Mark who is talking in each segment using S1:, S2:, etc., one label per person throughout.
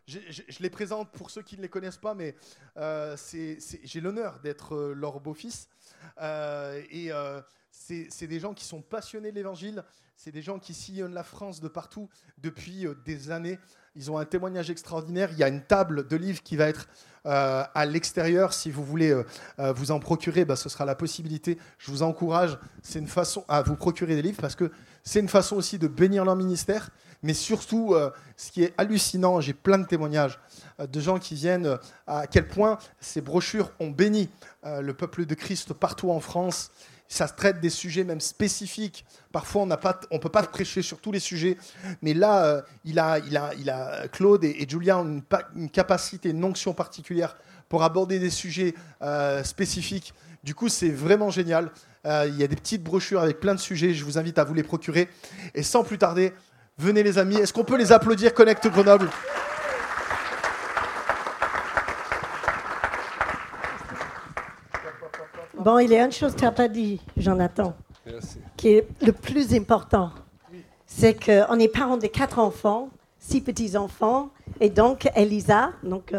S1: Je les présente pour ceux qui ne les connaissent pas, mais j'ai l'honneur d'être leur beau-fils. C'est des gens qui sont passionnés de l'Évangile. C'est des gens qui sillonnent la France de partout depuis des années. Ils ont un témoignage extraordinaire. Il y a une table de livres qui va être à l'extérieur. Si vous voulez vous en procurer, ce sera la possibilité. Je vous encourage. C'est une façon à vous procurer des livres parce que c'est une façon aussi de bénir leur ministère. Mais surtout, ce qui est hallucinant, j'ai plein de témoignages de gens qui viennent à quel point ces brochures ont béni le peuple de Christ partout en France. Ça traite des sujets même spécifiques. Parfois, on ne peut pas prêcher sur tous les sujets. Mais là, Claude et Julia ont une capacité, une onction particulière pour aborder des sujets spécifiques. Du coup, c'est vraiment génial. Il y a des petites brochures avec plein de sujets. Je vous invite à vous les procurer. Et sans plus tarder, venez les amis. Est-ce qu'on peut les applaudir, Connect Grenoble ?
S2: Bon, il y a une chose que tu n'as pas dit, Jonathan, qui est le plus important. C'est qu'on est parents de 4 enfants, 6 petits-enfants, et donc Elisa,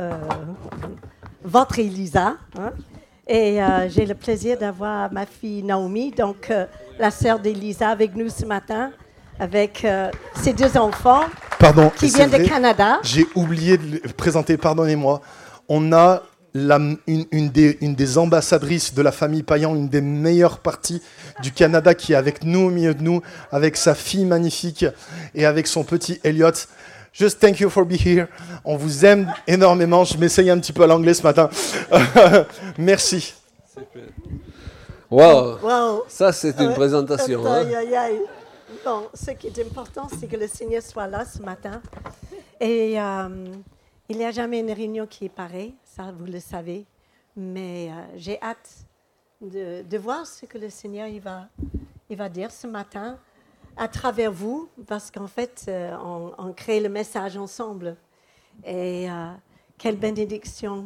S2: votre Elisa, hein, et j'ai le plaisir d'avoir ma fille Naomi, donc la sœur d'Elisa avec nous ce matin, avec ses 2 enfants qui viennent de Canada.
S1: J'ai oublié de le présenter, pardonnez-moi. On a une des ambassadrices de la famille Payan, une des meilleures parties du Canada qui est avec nous, au milieu de nous, avec sa fille magnifique et avec son petit Elliot. Just thank you for being here. On vous aime énormément. Je m'essaye un petit peu à l'anglais ce matin. Merci.
S3: Wow. Ça, c'est une présentation.
S2: Bon, ce qui est important, c'est que le Seigneur soit là ce matin. Et il n'y a jamais une réunion qui est pareille, ça vous le savez. Mais j'ai hâte de voir ce que le Seigneur il va dire ce matin à travers vous, parce qu'en fait, on crée le message ensemble. Et quelle bénédiction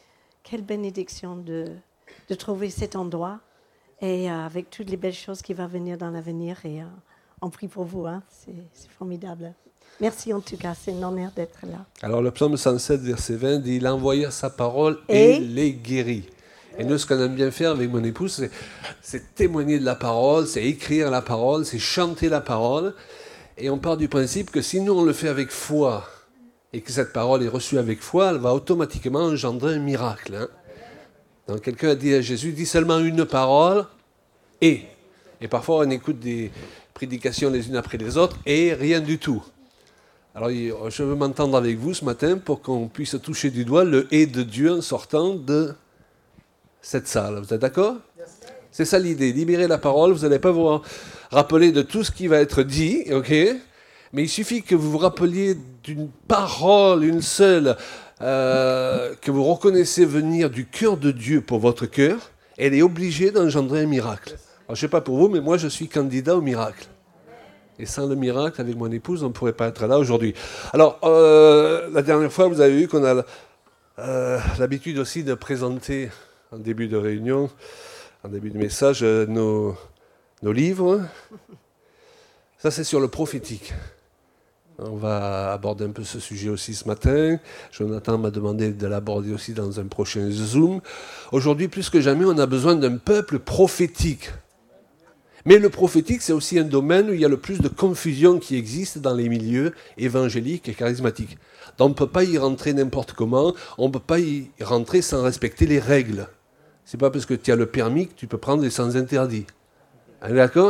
S2: de trouver cet endroit et avec toutes les belles choses qui vont venir dans l'avenir. Et on prie pour vous, hein. C'est formidable. Merci en tout cas, c'est un honneur d'être là.
S3: Alors le psaume 107, verset 20 dit « Il envoya sa parole et les guérit ». Et nous, ce qu'on aime bien faire avec mon épouse, c'est témoigner de la parole, c'est écrire la parole, c'est chanter la parole. Et on part du principe que si nous, on le fait avec foi, et que cette parole est reçue avec foi, elle va automatiquement engendrer un miracle. Hein. Donc quelqu'un a dit à Jésus, dis seulement une parole, et parfois on écoute des prédications les unes après les autres, et rien du tout. Alors je veux m'entendre avec vous ce matin pour qu'on puisse toucher du doigt le « et » de Dieu en sortant de cette salle. Vous êtes d'accord ? C'est ça l'idée, libérer la parole, vous n'allez pas vous rappeler de tout ce qui va être dit, ok ? Mais il suffit que vous vous rappeliez d'une parole, une seule, que vous reconnaissez venir du cœur de Dieu pour votre cœur, elle est obligée d'engendrer un miracle. Alors, je ne sais pas pour vous, mais moi je suis candidat au miracle. Et sans le miracle, avec mon épouse, on ne pourrait pas être là aujourd'hui. Alors, la dernière fois, vous avez vu qu'on a l'habitude aussi de présenter en début de réunion, en début de message, nos livres. Ça, c'est sur le prophétique. On va aborder un peu ce sujet aussi ce matin. Jonathan m'a demandé de l'aborder aussi dans un prochain Zoom. Aujourd'hui, plus que jamais, on a besoin d'un peuple prophétique. Mais le prophétique, c'est aussi un domaine où il y a le plus de confusion qui existe dans les milieux évangéliques et charismatiques. Donc on ne peut pas y rentrer n'importe comment, on ne peut pas y rentrer sans respecter les règles. C'est pas parce que tu as le permis que tu peux prendre les sans interdits. D'accord ?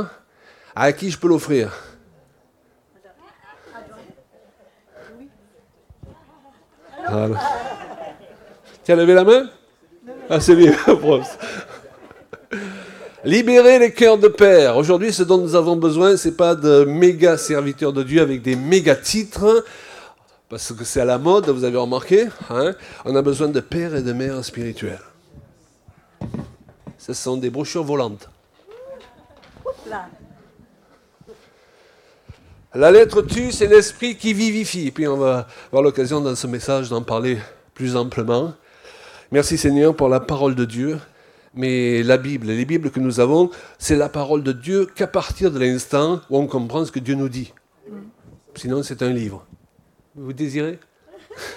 S3: À qui je peux l'offrir ? Voilà. Tu as levé la main ? Ah, c'est bien. Libérer les cœurs de père. Aujourd'hui, ce dont nous avons besoin, ce n'est pas de méga serviteurs de Dieu avec des méga titres, parce que c'est à la mode, vous avez remarqué. Hein, on a besoin de pères et de mères spirituels. Ce sont des brochures volantes. La lettre tue, c'est l'esprit qui vivifie. Et puis on va avoir l'occasion dans ce message d'en parler plus amplement. Merci Seigneur pour la parole de Dieu. Mais la Bible, les Bibles que nous avons, c'est la parole de Dieu qu'à partir de l'instant où on comprend ce que Dieu nous dit. Sinon, c'est un livre. Vous désirez ?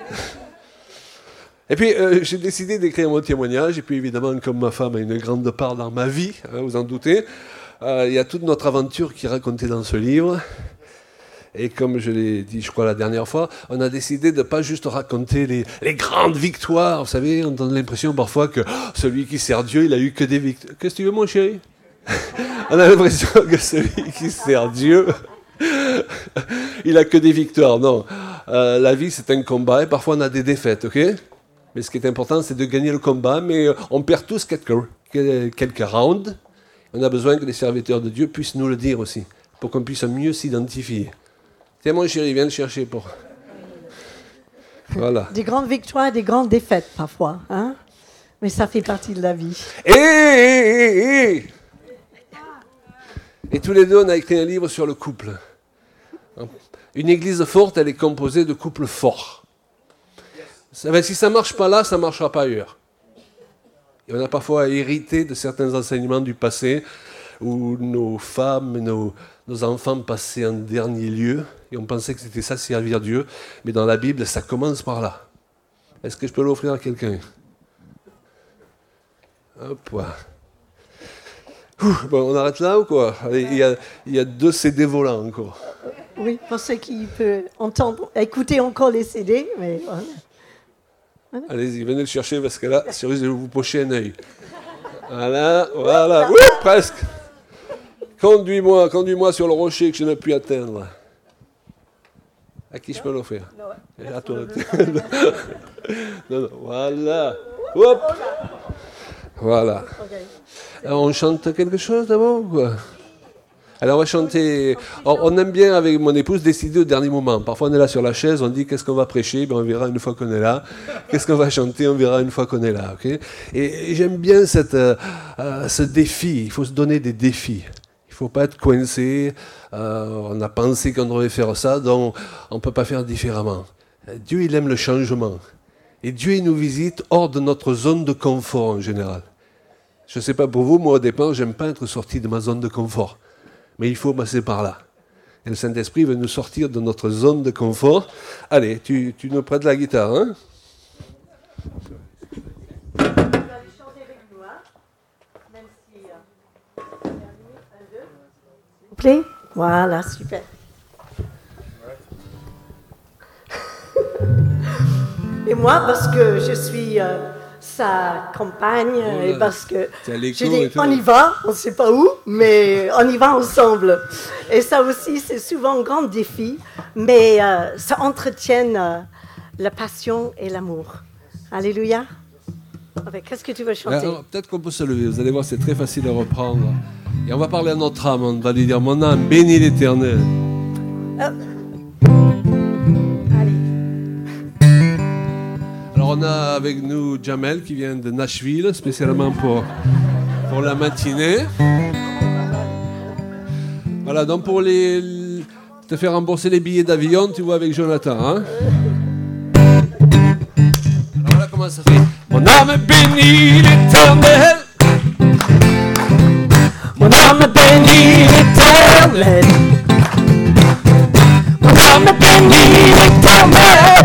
S3: Et puis, j'ai décidé d'écrire mon témoignage. Et puis, évidemment, comme ma femme a une grande part dans ma vie, vous en doutez, il y a toute notre aventure qui est racontée dans ce livre. Et comme je l'ai dit, je crois, la dernière fois, on a décidé de ne pas juste raconter les grandes victoires. Vous savez, on donne l'impression parfois que celui qui sert Dieu, il a eu que des victoires. Qu'est-ce que tu veux, mon chéri? On a l'impression que celui qui sert Dieu, il a que des victoires. Non, la vie, c'est un combat et parfois on a des défaites, ok? Mais ce qui est important, c'est de gagner le combat, mais on perd tous quelques rounds. On a besoin que les serviteurs de Dieu puissent nous le dire aussi, pour qu'on puisse mieux s'identifier. Tiens, mon chéri, viens le chercher pour... Voilà.
S2: Des grandes victoires et des grandes défaites, parfois. Hein? Mais ça fait partie de la vie.
S3: Et tous les deux, on a écrit un livre sur le couple. Une église forte, elle est composée de couples forts. Si ça ne marche pas là, ça ne marchera pas ailleurs. Et on a parfois hérité de certains enseignements du passé où nos femmes, nos enfants passaient en dernier lieu et on pensait que c'était ça, servir Dieu. Mais dans la Bible, ça commence par là. Est-ce que je peux l'offrir à quelqu'un? Hop, voilà. Bon, on arrête là ou quoi? Il y a 2 CD volants encore.
S2: Oui, pour ceux qui peuvent écouter encore les CD. Mais voilà.
S3: Allez-y, venez le chercher parce que là, c'est risque de vous pocher un œil. Voilà. Oui, presque. Conduis-moi sur le rocher que je n'ai pu atteindre. À qui je peux l'offrir? À toi. Non, voilà. Hop. Voilà. Alors, on chante quelque chose d'abord ou quoi? Alors on va chanter. On aime bien avec mon épouse décider au dernier moment. Parfois on est là sur la chaise, on dit qu'est-ce qu'on va prêcher, on verra une fois qu'on est là. Qu'est-ce qu'on va chanter, on verra une fois qu'on est là. Okay? Et j'aime bien ce défi. Il faut se donner des défis. Il ne faut pas être coincé. On a pensé qu'on devait faire ça, donc on ne peut pas faire différemment. Dieu, il aime le changement. Et Dieu, il nous visite hors de notre zone de confort en général. Je ne sais pas pour vous, moi au départ, je n'aime pas être sorti de ma zone de confort. Mais il faut passer par là. Et le Saint-Esprit veut nous sortir de notre zone de confort. Allez, tu nous prêtes la guitare, hein?
S2: Vous allez chanter avec nous, hein? Même si... S'il vous plaît? Voilà, super. Et moi, parce que je suis sa compagne, et parce que je dis, on y va, on ne sait pas où, mais on y va ensemble. Et ça aussi, c'est souvent un grand défi, mais ça entretient la passion et l'amour. Alléluia. Qu'est-ce que tu veux chanter?
S3: Alors, peut-être qu'on peut se lever, vous allez voir, c'est très facile à reprendre. Et on va parler à notre âme, on va lui dire, mon âme, bénis l'Éternel. Alors on a avec nous Jamel qui vient de Nashville, spécialement pour la matinée. Voilà, donc pour te faire rembourser les billets d'avion, tu vois avec Jonathan. Hein? Alors voilà comment ça fait. Mon âme bénit l'Éternel. Mon âme bénit l'Éternel. Mon âme bénit l'Éternel.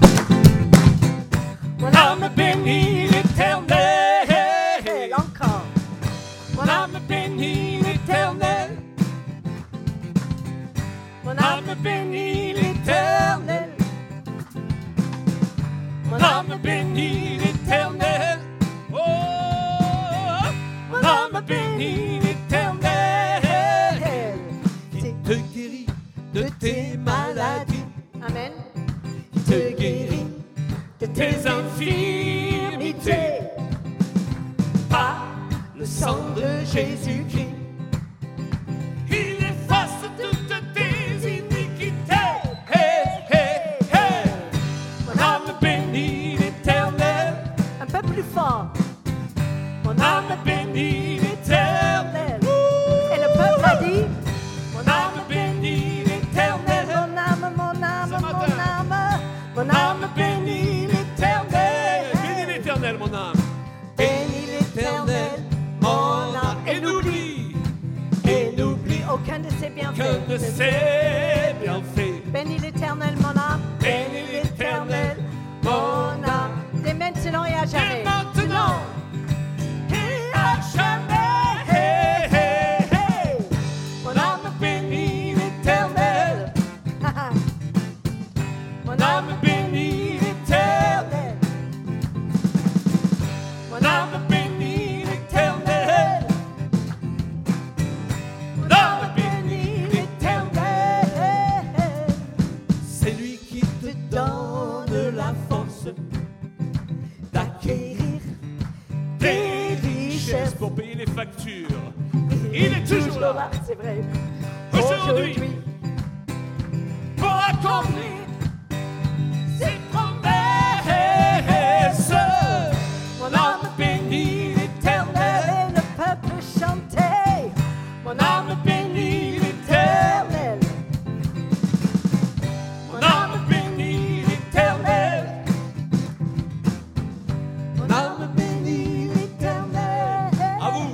S4: Mon âme bénit l'Éternel.
S2: Encore.
S4: Mon âme bénit l'Éternel. Mon âme bénit l'Éternel. Mon âme bénit l'Éternel. Oh, mon âme bénit l'Éternel. Qui te guérit de tes maladies.
S2: Amen.
S4: Qui te guérit de tes infirmités. Par le sang de Jésus-Christ, il efface toutes tes iniquités. Hey, hey, hey. Mon âme bénit l'Éternel.
S2: Un peu plus fort.
S4: Mon âme bénit l'Éternel.
S2: Et le peuple a dit,
S4: Mon âme bénit l'Éternel.
S2: mon âme, mon âme, mon âme,
S4: Mon âme bénit l'Éternel. Bénis l'Éternel, mon âme.
S2: bénis l'Éternel,
S4: mon âme. Et n'oublie
S2: aucun de ses bienfaits.
S4: que de ses bienfaits.
S2: Bénis l'Éternel, mon âme,
S4: Bénis l'Éternel, Mon âme bénit l'Éternel. Mon âme bénit l'Éternel. Mon âme bénit l'Éternel. C'est lui qui te donne la force d'acquérir des richesses pour payer les factures. Il est toujours là.
S2: C'est vrai.
S4: Aujourd'hui, pour accomplir ses promesses. Mon âme bénit l'Éternel.
S2: Et le peuple chantait.
S4: Mon âme bénit l'Éternel. Mon âme bénit l'Éternel.
S2: Mon âme bénit l'Éternel.
S4: À vous.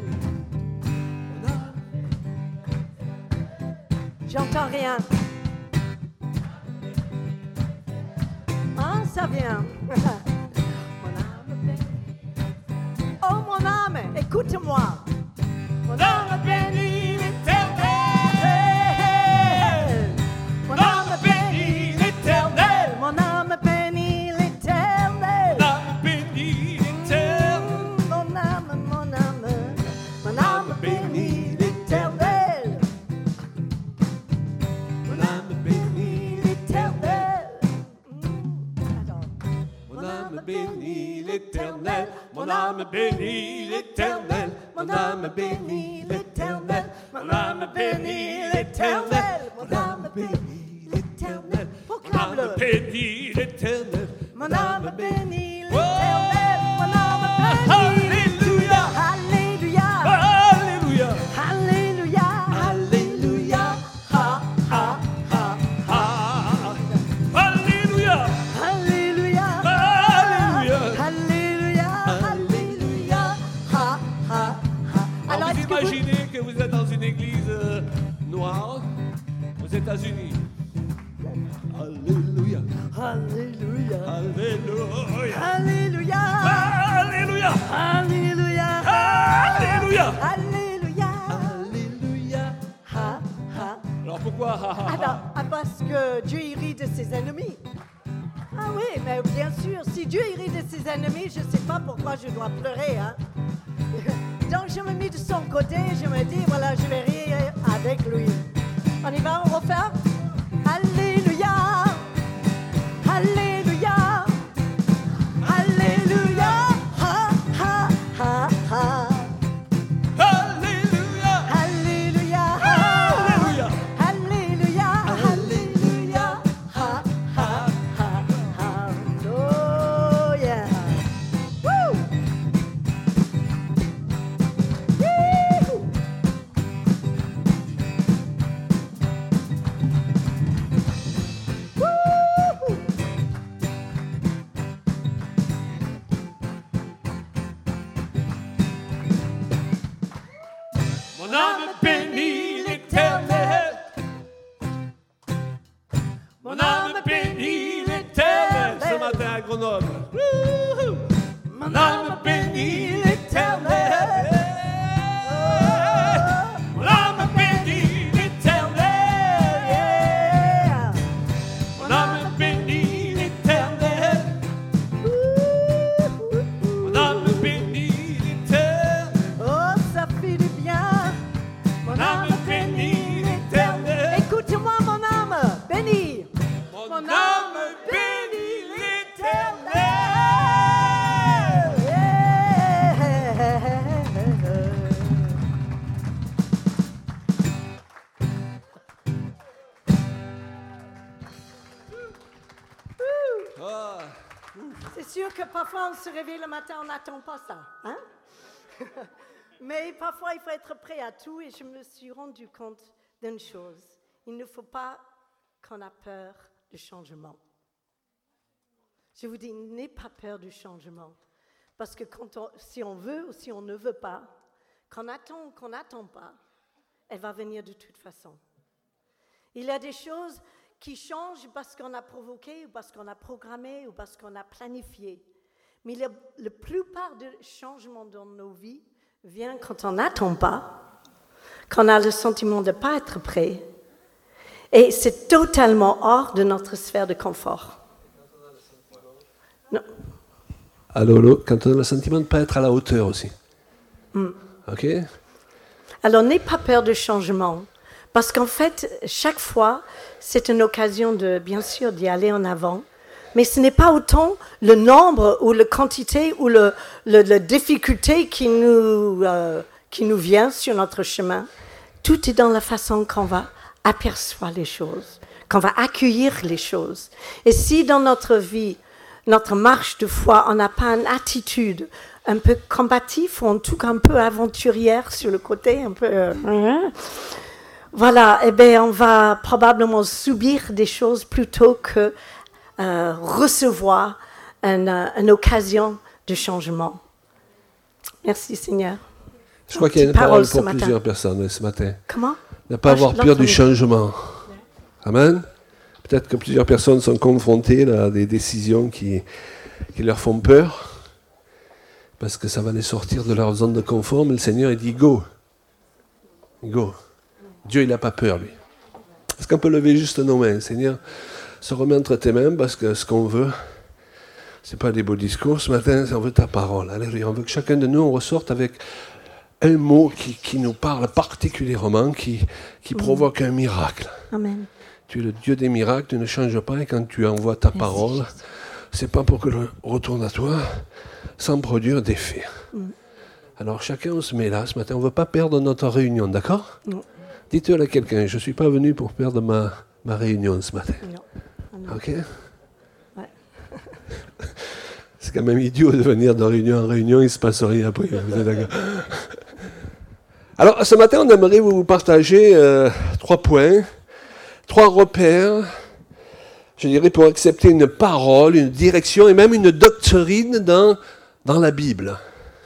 S2: J'entends rien. Ah, ça vient. Mon âme bénit. Oh, mon âme, écoute-moi.
S4: Mon âme bénit l'Éternel. Mon âme bénit l'Éternel.
S2: Mon âme bénit l'Éternel.
S4: Mon âme bénit l'Éternel.
S2: Mon âme bénit l'Éternel.
S4: Mon âme bénit
S2: L'Éternel.
S4: Mon âme bénit l'Éternel. Mon âme bénit l'Éternel. Mon âme bénit l'Éternel. Mon âme bénit l'Éternel.
S2: Mon âme bénit l'Éternel.
S4: Mon âme
S2: Proclame-le.
S4: bénit l'Éternel.
S2: Mon âme bénit
S4: Oh,
S2: l'Éternel. Mon âme bénit.
S4: Alléluia.
S2: Alléluia.
S4: Alléluia.
S2: Alléluia.
S4: Alléluia. Ha, ha, ha, ha. Alléluia.
S2: Alléluia.
S4: Alléluia.
S2: Alléluia. Alléluia. Ha, ha, ha. Alors,
S4: Vous
S2: est-ce que vous...
S4: imaginez que vous êtes dans une église noire aux États-Unis. Alléluia.
S2: Alléluia.
S4: Alléluia.
S2: Alléluia.
S4: Alléluia.
S2: Alléluia.
S4: Alléluia.
S2: Alléluia.
S4: Alléluia.
S2: Ha, ha.
S4: Alors pourquoi ha, ha, ha?
S2: Parce que Dieu il rit de ses ennemis. Ah oui, mais bien sûr, si Dieu il rit de ses ennemis, je ne sais pas pourquoi je dois pleurer. Hein? Donc je me mets de son côté, je me dis, voilà, je vais rire avec lui. On y va, on refait. Alléluia. Alléluia. Alléluia. Ha, ha, ha, ha.
S4: Alléluia.
S2: Alléluia.
S4: Alléluia.
S2: Alléluia. Alléluia. Ha, ha, ha, ha. Oh yeah. Woo! Woo! Woo!
S4: Mon âme bénit l'Éternel. Mon âme bénit l'Éternel. Ce matin à Grenoble. Wouhou! Mon âme bénit l'Éternel. Mon âme bénit l'Éternel.
S2: Yeah.
S4: Mon âme bénit l'Éternel. Mon âme bénit l'Éternel.
S2: Oh, ça fait du bien.
S4: Mon âme bénit l'Éternel.
S2: Écoute-moi, mon âme, bénis.
S4: Mon âme bénit l'Éternel. Ah.
S2: C'est sûr que parfois on se réveille le matin, on n'attend pas ça. Hein? Mais parfois il faut être prêt à tout et je me suis rendu compte d'une chose. Il ne faut pas qu'on ait peur du changement. Je vous dis, n'ayez pas peur du changement. Parce que si on veut ou si on ne veut pas, qu'on attend ou qu'on n'attend pas, elle va venir de toute façon. Il y a des choses qui changent parce qu'on a provoqué, ou parce qu'on a programmé, ou parce qu'on a planifié. Mais la plupart des changements dans nos vies viennent quand on n'attend pas, quand on a le sentiment de ne pas être prêt. Et c'est totalement hors de notre sphère de confort. Non.
S3: Alors, quand on a le sentiment de ne pas être à la hauteur aussi. OK?
S2: Alors, n'aie pas peur du changement. Parce qu'en fait, chaque fois, c'est une occasion de, bien sûr, d'y aller en avant. Mais ce n'est pas autant le nombre ou la quantité ou la difficulté qui nous vient sur notre chemin. Tout est dans la façon qu'on va apercevoir les choses, qu'on va accueillir les choses. Et si dans notre vie, notre marche de foi, on n'a pas une attitude un peu combative, ou en tout cas un peu aventurière sur le côté, un peu... voilà, eh bien, on va probablement subir des choses plutôt que recevoir une occasion de changement. Merci Seigneur.
S3: Je crois qu'il y a une parole pour plusieurs personnes ce matin.
S2: Comment?
S3: Ne pas avoir peur du changement. Amen. Peut-être que plusieurs personnes sont confrontées là, à des décisions qui leur font peur, parce que ça va les sortir de leur zone de confort, mais le Seigneur il dit go. Go. Dieu il n'a pas peur lui. Est-ce qu'on peut lever juste nos mains? Seigneur, se remet entre tes mains, parce que ce qu'on veut, ce n'est pas des beaux discours ce matin, on veut ta parole. Alléluia. On veut que chacun de nous on ressorte avec un mot qui nous parle particulièrement, qui provoque un miracle.
S2: Amen.
S3: Tu es le Dieu des miracles, tu ne changes pas, et quand tu envoies ta parole, c'est pas pour que le retourne à toi sans produire d'effet. Alors chacun on se met là ce matin, on ne veut pas perdre notre réunion, d'accord? Dites-le à quelqu'un, je ne suis pas venu pour perdre ma réunion ce matin. Ok?
S2: Ouais.
S3: C'est quand même idiot de venir de réunion en réunion, il ne se passe rien après, vous êtes d'accord? Alors ce matin on aimerait vous partager 3 points. 3 repères, je dirais, pour accepter une parole, une direction et même une doctrine dans la Bible.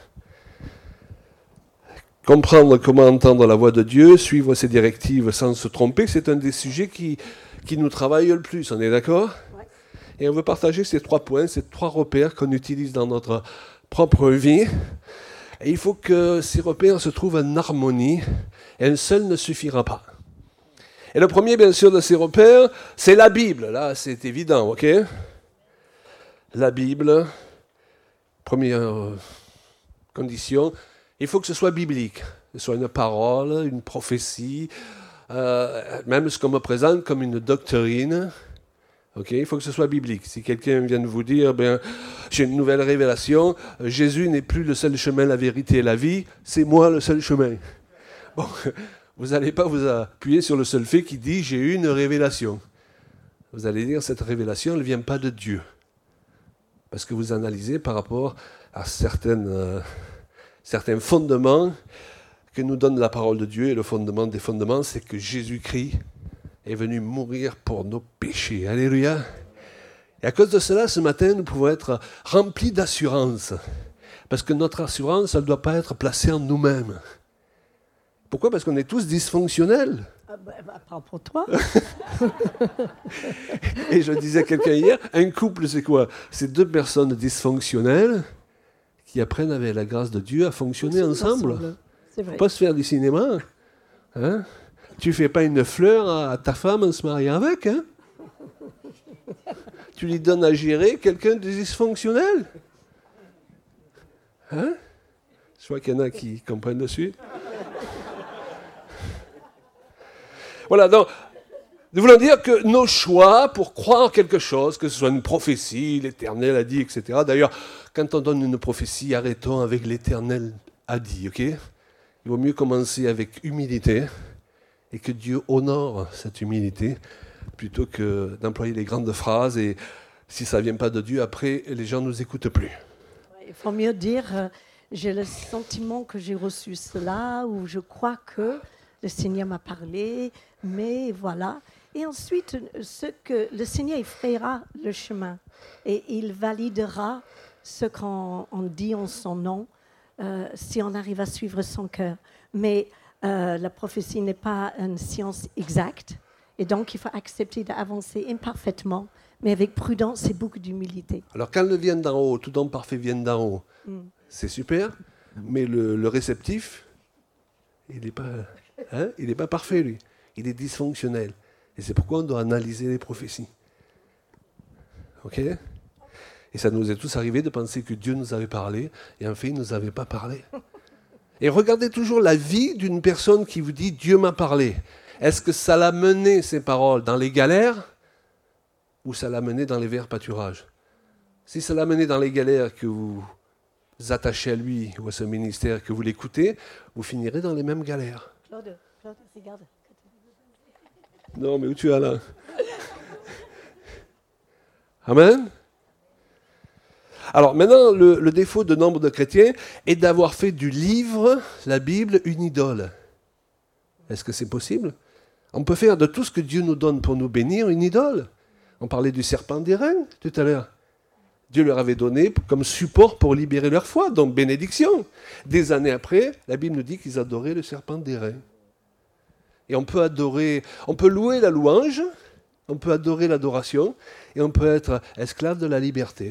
S3: Comprendre comment entendre la voix de Dieu, suivre ses directives sans se tromper, c'est un des sujets qui nous travaille le plus, on est d'accord? Ouais. Et on veut partager ces 3 points, ces 3 repères qu'on utilise dans notre propre vie. Et il faut que ces repères se trouvent en harmonie, et un seul ne suffira pas. Et le premier, bien sûr, de ces repères, c'est la Bible. Là, c'est évident, ok? La Bible, première condition, il faut que ce soit biblique. Que ce soit une parole, une prophétie, même ce qu'on me présente comme une doctrine. Ok? Il faut que ce soit biblique. Si quelqu'un vient de vous dire, j'ai une nouvelle révélation, Jésus n'est plus le seul chemin, la vérité et la vie, c'est moi le seul chemin. Bon... Vous n'allez pas vous appuyer sur le seul fait qui dit « j'ai eu une révélation ». Vous allez dire « cette révélation ne vient pas de Dieu ». Parce que vous analysez par rapport à certains fondements que nous donne la parole de Dieu. Et le fondement des fondements, c'est que Jésus-Christ est venu mourir pour nos péchés. Alléluia. Et à cause de cela, ce matin, nous pouvons être remplis d'assurance. Parce que notre assurance, elle ne doit pas être placée en nous-mêmes. Pourquoi? Parce qu'on est tous dysfonctionnels.
S2: Pas pour toi.
S3: Et je disais à quelqu'un hier, un couple, c'est quoi? C'est 2 personnes dysfonctionnelles qui apprennent avec la grâce de Dieu à fonctionner ensemble.
S2: C'est vrai.
S3: Faut pas se faire du cinéma. Hein? Tu fais pas une fleur à ta femme en se mariant avec. Hein? Tu lui donnes à gérer quelqu'un de dysfonctionnel. Hein? Je vois qu'il y en a qui comprennent dessus. Voilà, donc, nous voulons dire que nos choix pour croire quelque chose, que ce soit une prophétie, l'Éternel a dit, etc. D'ailleurs, quand on donne une prophétie, arrêtons avec l'Éternel a dit, ok? Il vaut mieux commencer avec humilité et que Dieu honore cette humilité plutôt que d'employer les grandes phrases et si ça ne vient pas de Dieu, après, les gens ne nous écoutent plus.
S2: Il faut mieux dire, j'ai le sentiment que j'ai reçu cela ou je crois que le Seigneur m'a parlé, mais voilà. Et ensuite, le Seigneur il frayera le chemin et il validera ce qu'on dit en son nom si on arrive à suivre son cœur. Mais la prophétie n'est pas une science exacte et donc il faut accepter d'avancer imparfaitement, mais avec prudence et beaucoup d'humilité.
S3: Alors quand le vient d'en haut, tout don parfait vient d'en haut, c'est super, mais le réceptif, il n'est pas... Hein? Il n'est pas parfait, lui. Il est dysfonctionnel. Et c'est pourquoi on doit analyser les prophéties. Ok ? Et ça nous est tous arrivé de penser que Dieu nous avait parlé, et en fait, il ne nous avait pas parlé. Et regardez toujours la vie d'une personne qui vous dit « Dieu m'a parlé ». Est-ce que ça l'a mené, ces paroles, dans les galères, ou ça l'a mené dans les verts pâturages ? Si ça l'a mené dans les galères, que vous attachez à lui ou à ce ministère, que vous l'écoutez, vous finirez dans les mêmes galères.
S2: Claude, regarde.
S3: Non, mais où tu es là ? Amen ? Alors maintenant, le défaut de nombre de chrétiens est d'avoir fait du livre, la Bible, une idole. Est-ce que c'est possible ? On peut faire de tout ce que Dieu nous donne pour nous bénir une idole. On parlait du serpent d'airain tout à l'heure. Dieu leur avait donné comme support pour libérer leur foi, donc bénédiction. Des années après, la Bible nous dit qu'ils adoraient le serpent d'airain. Et on peut louer la louange, on peut adorer l'adoration, et on peut être esclave de la liberté.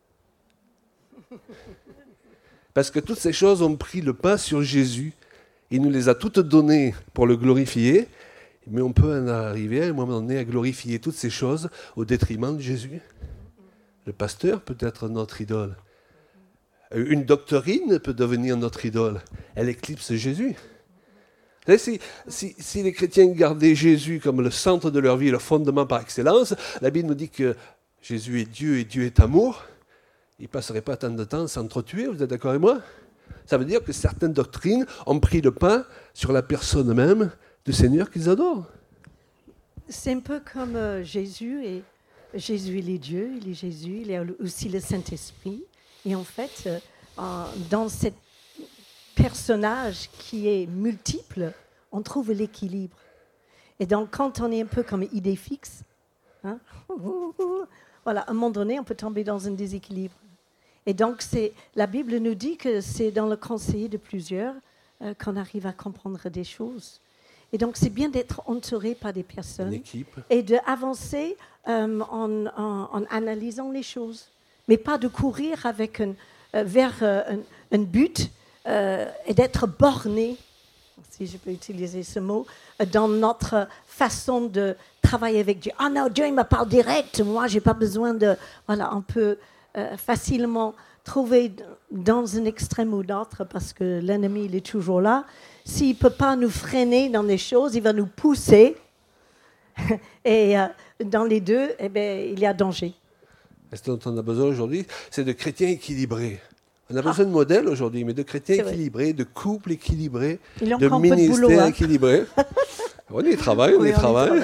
S3: Parce que toutes ces choses ont pris le pas sur Jésus. Il nous les a toutes données pour le glorifier, mais on peut en arriver à un moment donné à glorifier toutes ces choses au détriment de Jésus. Le pasteur peut être notre idole. Une doctrine peut devenir notre idole. Elle éclipse Jésus. Vous savez, si les chrétiens gardaient Jésus comme le centre de leur vie, le fondement par excellence, la Bible nous dit que Jésus est Dieu et Dieu est amour. Ils ne passeraient pas tant de temps à s'entretuer, vous êtes d'accord avec moi ? Ça veut dire que certaines doctrines ont pris le pas sur la personne même du Seigneur qu'ils adorent.
S2: C'est un peu comme Jésus, et Jésus il est Dieu, il est Jésus, il est aussi le Saint-Esprit. Et en fait, dans ce personnage qui est multiple, on trouve l'équilibre. Et donc quand on est un peu comme idée fixe, hein, voilà, à un moment donné, on peut tomber dans un déséquilibre. Et donc, la Bible nous dit que c'est dans le conseil de plusieurs qu'on arrive à comprendre des choses. Et donc, c'est bien d'être entouré par des personnes et d'avancer en analysant les choses. Mais pas de courir avec vers un but et d'être borné, si je peux utiliser ce mot, dans notre façon de travailler avec Dieu. « Ah non, Dieu, il me parle direct, moi, je n'ai pas besoin de... » Voilà, on peut facilement trouver dans un extrême ou l'autre, parce que l'ennemi, il est toujours là. S'il ne peut pas nous freiner dans des choses, il va nous pousser. Et dans les deux, eh bien, il y a danger.
S3: Ce dont on a besoin aujourd'hui, c'est de chrétiens équilibrés. On a besoin de modèles aujourd'hui, mais de chrétiens équilibrés, de couples équilibrés, de ministères équilibrés. On y travaille, on y travaille.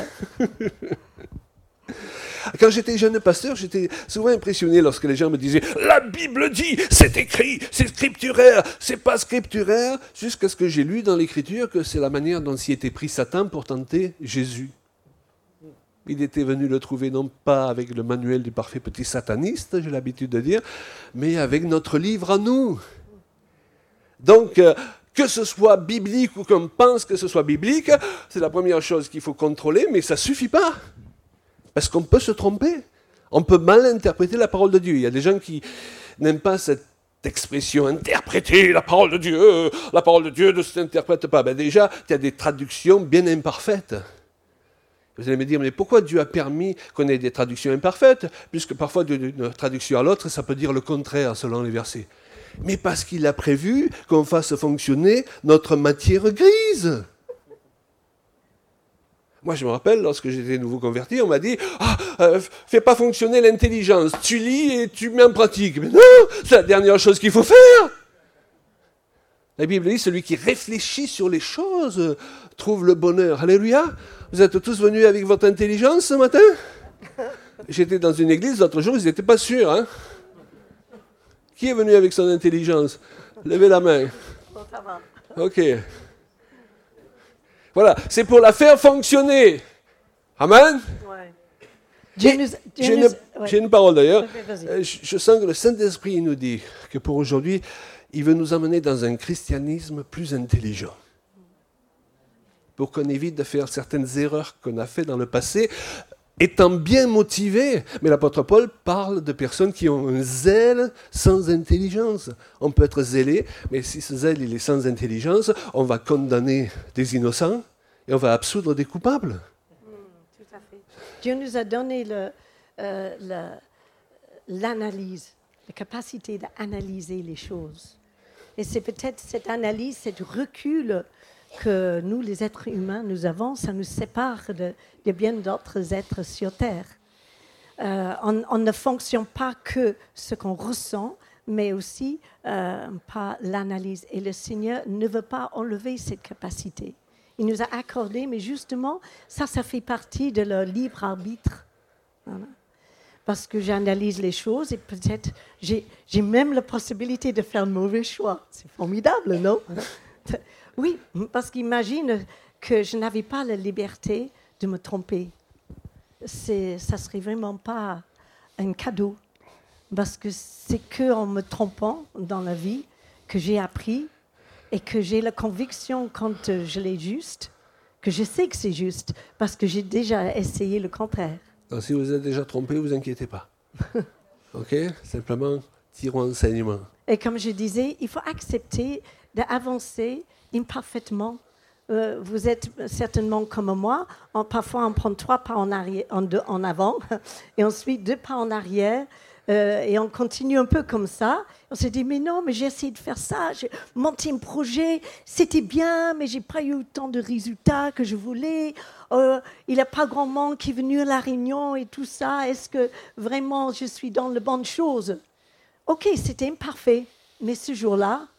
S3: Quand j'étais jeune pasteur, j'étais souvent impressionné lorsque les gens me disaient « La Bible dit, c'est écrit, c'est scripturaire, c'est pas scripturaire », jusqu'à ce que j'ai lu dans l'Écriture que c'est la manière dont s'y était pris Satan pour tenter Jésus. Il était venu le trouver non pas avec le manuel du parfait petit sataniste, j'ai l'habitude de dire, mais avec notre livre à nous. Donc, que ce soit biblique ou qu'on pense que ce soit biblique, c'est la première chose qu'il faut contrôler, mais ça ne suffit pas. Parce qu'on peut se tromper. On peut mal interpréter la parole de Dieu. Il y a des gens qui n'aiment pas cette expression « interpréter la parole de Dieu ne s'interprète pas ». Ben déjà, il y a des traductions bien imparfaites. Vous allez me dire, mais pourquoi Dieu a permis qu'on ait des traductions imparfaites, puisque parfois d'une traduction à l'autre, ça peut dire le contraire selon les versets. Mais parce qu'il a prévu qu'on fasse fonctionner notre matière grise. Moi, je me rappelle, lorsque j'étais nouveau converti, on m'a dit « fais pas fonctionner l'intelligence, tu lis et tu mets en pratique. » Mais non, c'est la dernière chose qu'il faut faire. La Bible dit « Celui qui réfléchit sur les choses trouve le bonheur. » Alléluia. Vous êtes tous venus avec votre intelligence ce matin ? J'étais dans une église l'autre jour, ils n'étaient pas sûrs. Hein ? Qui est venu avec son intelligence ? Levez la main. Ok. Voilà, c'est pour la faire fonctionner. Amen.
S2: Ouais.
S3: J'ai une parole d'ailleurs. Je sens que le Saint-Esprit nous dit que pour aujourd'hui, il veut nous amener dans un christianisme plus intelligent. Pour qu'on évite de faire certaines erreurs qu'on a faites dans le passé, étant bien motivés. Mais l'apôtre Paul parle de personnes qui ont un zèle sans intelligence. On peut être zélé, mais si ce zèle il est sans intelligence, on va condamner des innocents et on va absoudre des coupables.
S2: Dieu nous a donné l'analyse, la capacité d'analyser les choses. Et c'est peut-être cette analyse, cet recul que nous, les êtres humains, nous avons, ça nous sépare de bien d'autres êtres sur Terre. On ne fonctionne pas que ce qu'on ressent, mais aussi par l'analyse. Et le Seigneur ne veut pas enlever cette capacité. Il nous a accordé, mais justement, ça fait partie de leur libre arbitre. Voilà. Parce que j'analyse les choses et peut-être j'ai même la possibilité de faire de mauvais choix. C'est formidable, non? Oui, parce qu'imagine que je n'avais pas la liberté de me tromper. Ça ne serait vraiment pas un cadeau. Parce que c'est qu'en me trompant dans la vie que j'ai appris et que j'ai la conviction quand je l'ai juste, que je sais que c'est juste, parce que j'ai déjà essayé le contraire.
S3: Donc, si vous êtes déjà trompé, ne vous inquiétez pas. OK? Simplement, tirons enseignement.
S2: Et comme je disais, il faut accepter d'avancer imparfaitement. Vous êtes certainement comme moi. Parfois, on prend 3 pas en avant et ensuite 2 pas en arrière. Et on continue un peu comme ça. On s'est dit, mais non, mais j'ai essayé de faire ça, j'ai monté un projet, c'était bien, mais je n'ai pas eu autant de résultats que je voulais. Il n'y a pas grand monde qui est venu à la réunion et tout ça. Est-ce que vraiment je suis dans les bonnes choses? OK, c'était imparfait. Mais ce jour-là,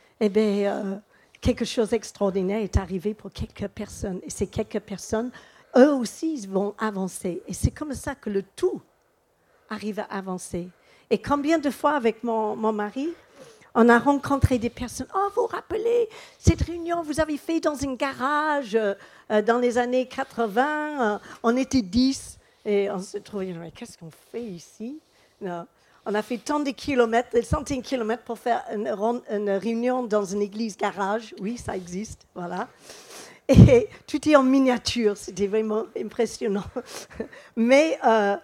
S2: quelque chose d'extraordinaire est arrivé pour quelques personnes. Et ces quelques personnes, eux aussi, ils vont avancer. Et c'est comme ça que le tout arrive à avancer. Et combien de fois avec mon mari, on a rencontré des personnes. Oh, vous vous rappelez, cette réunion, vous avez fait dans un garage dans les années 80. On était 10 et on se trouvait, mais qu'est-ce qu'on fait ici? Non. On a fait tant de kilomètres, des centaines de kilomètres pour faire une réunion dans une église garage. Oui, ça existe, voilà. Et tout est en miniature, c'était vraiment impressionnant. Mais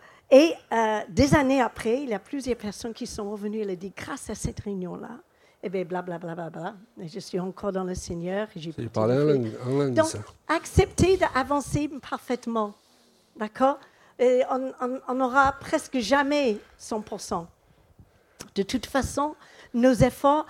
S2: des années après, il y a plusieurs personnes qui sont revenues et ont dit, grâce à cette réunion-là, et bien, blablabla, et je suis encore dans le Seigneur. J'ai
S3: parlé en langue.
S2: Donc, accepter d'avancer parfaitement, d'accord? Et on n'aura presque jamais 100%. De toute façon, nos efforts,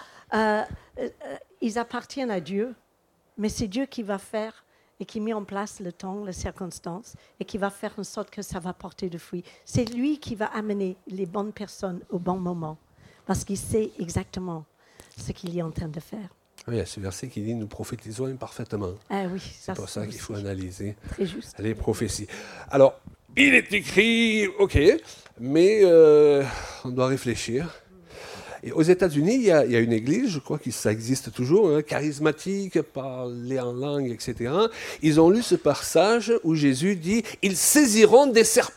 S2: ils appartiennent à Dieu, mais c'est Dieu qui va faire et qui met en place le temps, les circonstances, et qui va faire en sorte que ça va porter de fruits. C'est lui qui va amener les bonnes personnes au bon moment, parce qu'il sait exactement ce qu'il est en train de faire.
S3: Oui, il y a ce verset qui dit « Nous prophétisons imparfaitement ».
S2: Ah oui,
S3: c'est pour ça qu'il faut analyser les prophéties. Alors, il est écrit, OK, mais on doit réfléchir. Et aux États-Unis, il y a une église, je crois que ça existe toujours, charismatique, parler en langue, etc. Ils ont lu ce passage où Jésus dit « Ils saisiront des serpents ».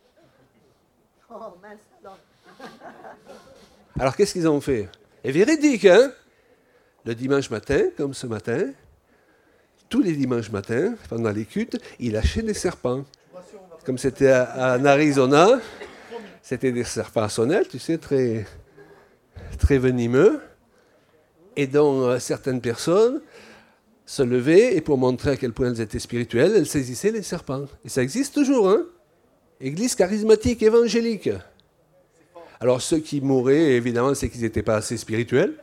S2: Oh, mince, alors.
S3: Alors, qu'est-ce qu'ils ont fait? C'est véridique, hein? Le dimanche matin, comme ce matin, tous les dimanches matins, pendant les cultes, ils lâchaient des serpents. Comme c'était en Arizona, c'était des serpents à sonnette, tu sais, très, très venimeux. Et donc, certaines personnes se levaient et pour montrer à quel point elles étaient spirituelles, elles saisissaient les serpents. Et ça existe toujours, hein? Église charismatique évangélique. Alors, ceux qui mouraient, évidemment, c'est qu'ils n'étaient pas assez spirituels.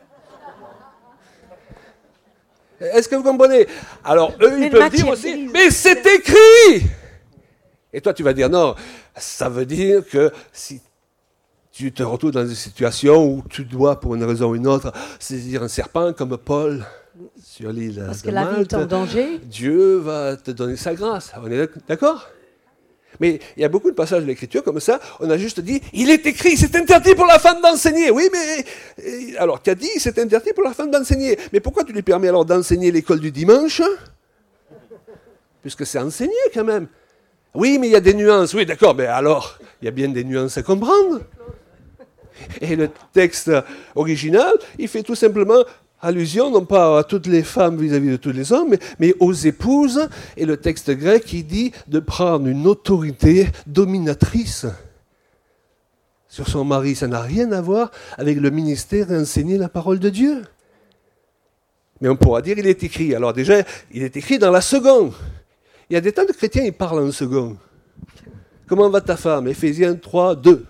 S3: Est-ce que vous comprenez? Alors, eux, ils peuvent dire aussi, mais c'est écrit! Et toi, tu vas dire, non, ça veut dire que si tu te retrouves dans une situation où tu dois, pour une raison ou une autre, saisir un serpent comme Paul sur l'île de Malte,
S2: parce que la vie est en danger.
S3: Dieu va te donner sa grâce. On est d'accord? Mais il y a beaucoup de passages de l'Écriture comme ça, on a juste dit, il est écrit, c'est interdit pour la femme d'enseigner. Oui, mais alors, tu as dit, c'est interdit pour la femme d'enseigner. Mais pourquoi tu lui permets alors d'enseigner l'école du dimanche? Puisque c'est enseigné quand même. Oui, mais il y a des nuances. Oui, d'accord, mais alors, il y a bien des nuances à comprendre. Et le texte original, il fait tout simplement allusion, non pas à toutes les femmes vis-à-vis de tous les hommes, mais aux épouses. Et le texte grec, il dit de prendre une autorité dominatrice sur son mari. Ça n'a rien à voir avec le ministère d'enseigner la parole de Dieu. Mais on pourra dire, il est écrit. Alors déjà, il est écrit dans la seconde. Il y a des tas de chrétiens, ils parlent en second. Comment va ta femme? Éphésiens 3, 2.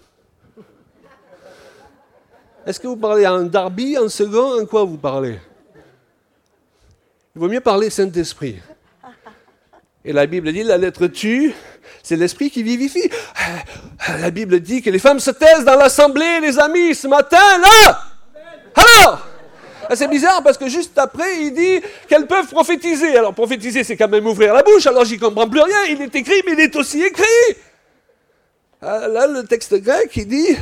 S3: Est-ce que vous parlez en Darby, en second, en quoi vous parlez? Il vaut mieux parler Saint-Esprit. Et la Bible dit, la lettre tue, c'est l'esprit qui vivifie. La Bible dit que les femmes se taisent dans l'assemblée, les amis, ce matin, là. Alors, c'est bizarre parce que juste après, il dit qu'elles peuvent prophétiser. Alors, prophétiser, c'est quand même ouvrir la bouche. Alors, j'y comprends plus rien. Il est écrit, mais il est aussi écrit. Là, le texte grec, il dit,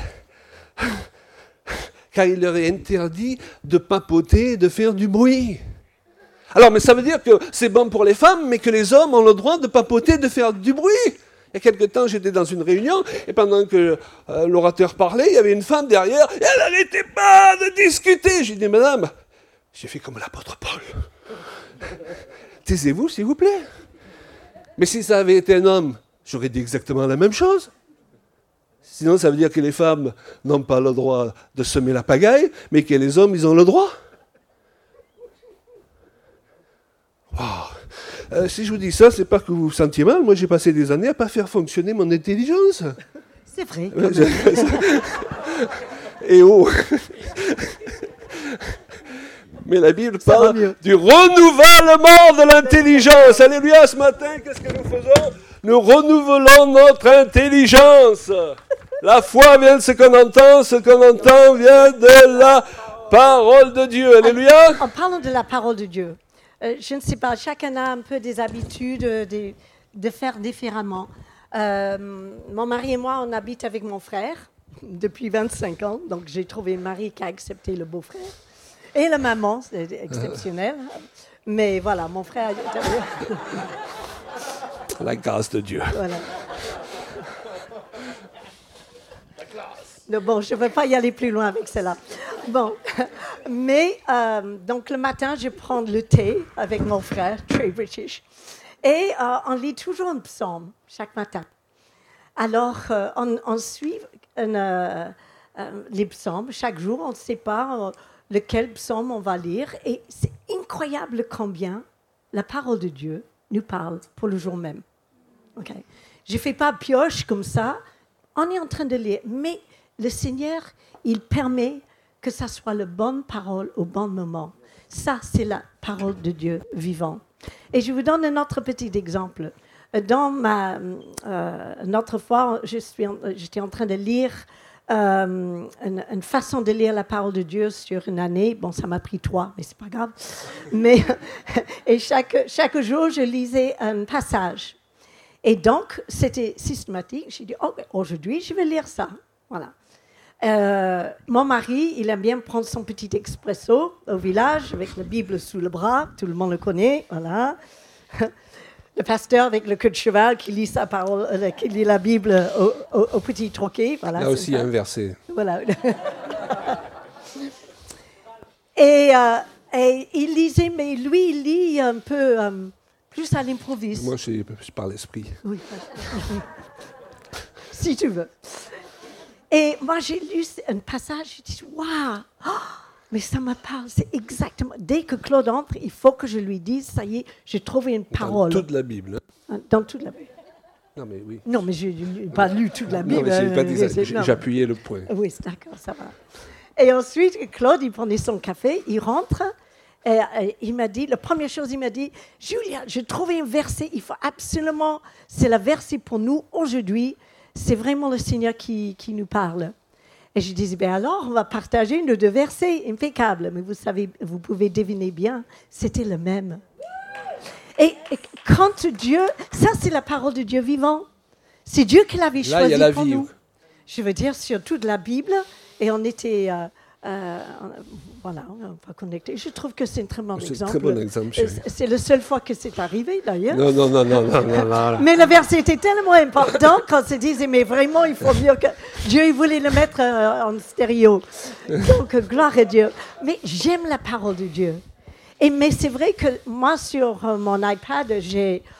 S3: car il leur est interdit de papoter et de faire du bruit. Alors, mais ça veut dire que c'est bon pour les femmes, mais que les hommes ont le droit de papoter, de faire du bruit. Il y a quelque temps, j'étais dans une réunion, et pendant que l'orateur parlait, il y avait une femme derrière, et elle n'arrêtait pas de discuter. J'ai dit, madame, j'ai fait comme l'apôtre Paul. Taisez-vous, s'il vous plaît. Mais si ça avait été un homme, j'aurais dit exactement la même chose. Sinon, ça veut dire que les femmes n'ont pas le droit de semer la pagaille, mais que les hommes, ils ont le droit. Wow. Si je vous dis ça, c'est pas que vous vous sentiez mal. Moi, j'ai passé des années à ne pas faire fonctionner mon intelligence.
S2: C'est vrai.
S3: Et oh. Mais la Bible parle du renouvellement de l'intelligence. Alléluia, ce matin, qu'est-ce que nous faisons? Nous renouvelons notre intelligence. La foi vient de ce qu'on entend vient de la parole de Dieu. Alléluia.
S2: En parlant de la parole de Dieu, je ne sais pas, chacun a un peu des habitudes de faire différemment. Mon mari et moi, on habite avec mon frère depuis 25 ans, donc j'ai trouvé un mari qui a accepté le beau-frère. Et la maman, c'est exceptionnel. Mais voilà, mon frère...
S3: La grâce de Dieu.
S2: Voilà. Bon, je ne vais pas y aller plus loin avec cela. Bon, mais donc le matin, je prends le thé avec mon frère, très british, et on lit toujours un psaume chaque matin. Alors, on suit les psaumes chaque jour, on ne sait pas lequel psaume on va lire, et c'est incroyable combien la parole de Dieu nous parle pour le jour même. Okay. Je ne fais pas pioche comme ça, on est en train de lire, mais le Seigneur, il permet que ça soit la bonne parole au bon moment. Ça, c'est la parole de Dieu vivant. Et je vous donne un autre petit exemple. Dans une autre fois, j'étais en train de lire une façon de lire la parole de Dieu sur une année. Bon, ça m'a pris 3, mais c'est pas grave. Et chaque jour, je lisais un passage. Et donc, c'était systématique. J'ai dit, oh, aujourd'hui, je vais lire ça. Voilà. Mon mari, il aime bien prendre son petit expresso au village avec la Bible sous le bras. Tout le monde le connaît. Voilà. Le pasteur avec le queue de cheval qui lit sa parole, qui lit la Bible au petit troquet. Voilà,
S3: là aussi, il y a un verset.
S2: Voilà. Et il lisait, mais lui, il lit un peu plus à l'improviste.
S3: Moi, je parle l'esprit.
S2: Oui. Si tu veux. Et moi, j'ai lu un passage, je dis, waouh, mais ça me parle, c'est exactement. Dès que Claude entre, il faut que je lui dise, ça y est, j'ai trouvé une parole.
S3: Dans toute la Bible.
S2: Dans toute la Bible.
S3: Non, mais oui.
S2: Non, mais je n'ai pas lu toute la Bible.
S3: Non, mais je n'ai pas dit ça, j'appuyais le point.
S2: Oui, c'est d'accord, ça va. Et ensuite, Claude, il prenait son café, il rentre, et il m'a dit, la première chose, il m'a dit, Julia, j'ai trouvé un verset, il faut absolument, c'est le verset pour nous aujourd'hui, c'est vraiment le Seigneur qui nous parle. Et je disais, bien alors, on va partager nos 2 versets, impeccable. Mais vous savez, vous pouvez deviner bien, c'était le même. Et quand Dieu, ça c'est la parole de Dieu vivant. C'est Dieu qui l'avait choisi
S3: il y a la
S2: pour
S3: vie,
S2: nous. Je veux dire, sur toute la Bible, et on était... voilà, on va connecter. Je trouve que c'est un très bon exemple.
S3: C'est un très bon exemple, chérie.
S2: C'est la seule fois que c'est arrivé, d'ailleurs.
S3: Non.
S2: Mais le verset était tellement important qu'on se disait, mais vraiment, il faut mieux que... Dieu, il voulait le mettre en stéréo. Donc, gloire à Dieu. Mais j'aime la parole de Dieu. Mais c'est vrai que moi, sur mon iPad, j'ai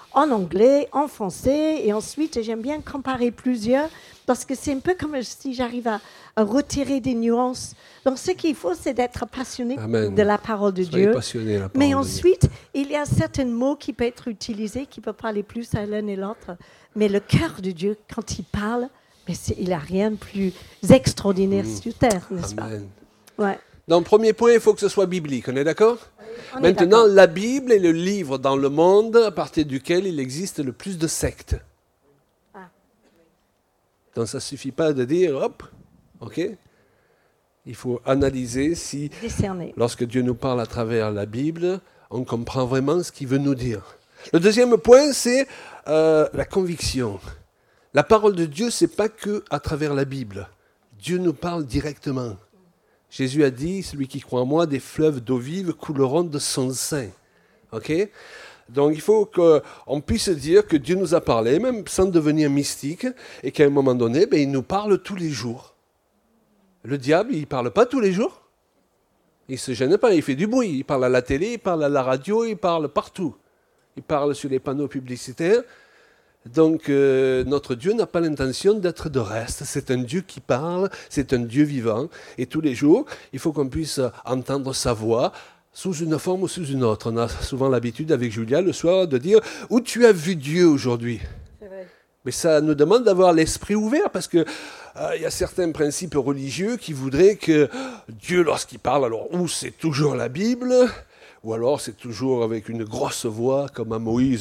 S2: en anglais, en français, et ensuite j'aime bien comparer plusieurs, parce que c'est un peu comme si j'arrive à retirer des nuances. Donc ce qu'il faut, c'est d'être passionné
S3: Amen.
S2: de la parole de
S3: Soyez
S2: Dieu.
S3: passionnés de la parole
S2: Mais
S3: de Dieu.
S2: ensuite, il y a certains mots qui peuvent être utilisés, qui peuvent parler plus à l'un et l'autre. Mais le cœur de Dieu, quand il parle, mais il n'y a rien de plus extraordinaire sur terre, n'est-ce pas?
S3: Amen.
S2: Ouais.
S3: Donc, premier point, il faut que ce soit biblique. On est d'accord?
S2: On est
S3: Maintenant,
S2: d'accord.
S3: la Bible est le livre dans le monde à partir duquel il existe le plus de sectes.
S2: Ah.
S3: Donc, ça ne suffit pas de dire, hop, ok? Il faut analyser si,
S2: Discerner.
S3: lorsque Dieu nous parle à travers la Bible, on comprend vraiment ce qu'il veut nous dire. Le deuxième point, c'est la conviction. La parole de Dieu, ce n'est pas que à travers la Bible. Dieu nous parle directement. Jésus a dit, celui qui croit en moi, des fleuves d'eau vive couleront de son sein. Ok? Donc il faut qu'on puisse dire que Dieu nous a parlé, même sans devenir mystique, et qu'à un moment donné, il nous parle tous les jours. Le diable, il ne parle pas tous les jours. Il ne se gêne pas, il fait du bruit. Il parle à la télé, il parle à la radio, il parle partout. Il parle sur les panneaux publicitaires. Donc, notre Dieu n'a pas l'intention d'être de reste. C'est un Dieu qui parle, c'est un Dieu vivant. Et tous les jours, il faut qu'on puisse entendre sa voix sous une forme ou sous une autre. On a souvent l'habitude avec Julia le soir de dire « Où tu as vu Dieu aujourd'hui ?» Mais ça nous demande d'avoir l'esprit ouvert parce que y a certains principes religieux qui voudraient que Dieu, lorsqu'il parle, alors ou c'est toujours la Bible, ou alors c'est toujours avec une grosse voix comme à Moïse,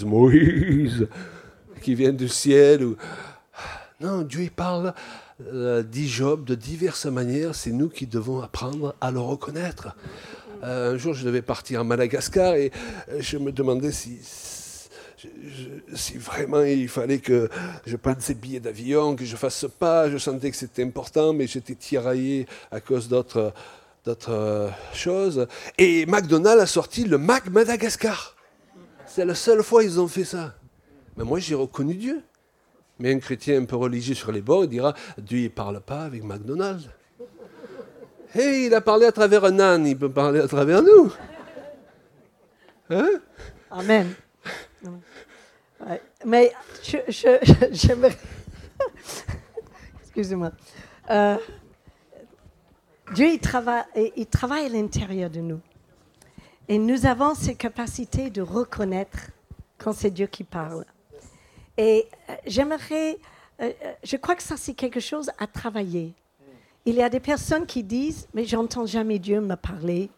S3: qui vient du ciel. Non, Dieu il parle, dit Job, de diverses manières. C'est nous qui devons apprendre à le reconnaître. Un jour, je devais partir à Madagascar et je me demandais si vraiment il fallait que je prenne ces billets d'avion, que je fasse ce pas. Je sentais que c'était important, mais j'étais tiraillé à cause d'autres choses. Et McDonald's a sorti le Mac Madagascar. C'est la seule fois qu'ils ont fait ça. Mais moi, j'ai reconnu Dieu. Mais un chrétien un peu religieux sur les bords, il dira, Dieu ne parle pas avec McDonald's. Hey, il a parlé à travers un âne, il peut parler à travers nous. Hein?
S2: Amen. Ouais. Mais j'aimerais... Excusez-moi. Dieu, il travaille à l'intérieur de nous. Et nous avons cette capacité de reconnaître quand c'est Dieu qui parle. Et je crois que ça, c'est quelque chose à travailler. Il y a des personnes qui disent, mais j'entends jamais Dieu me parler.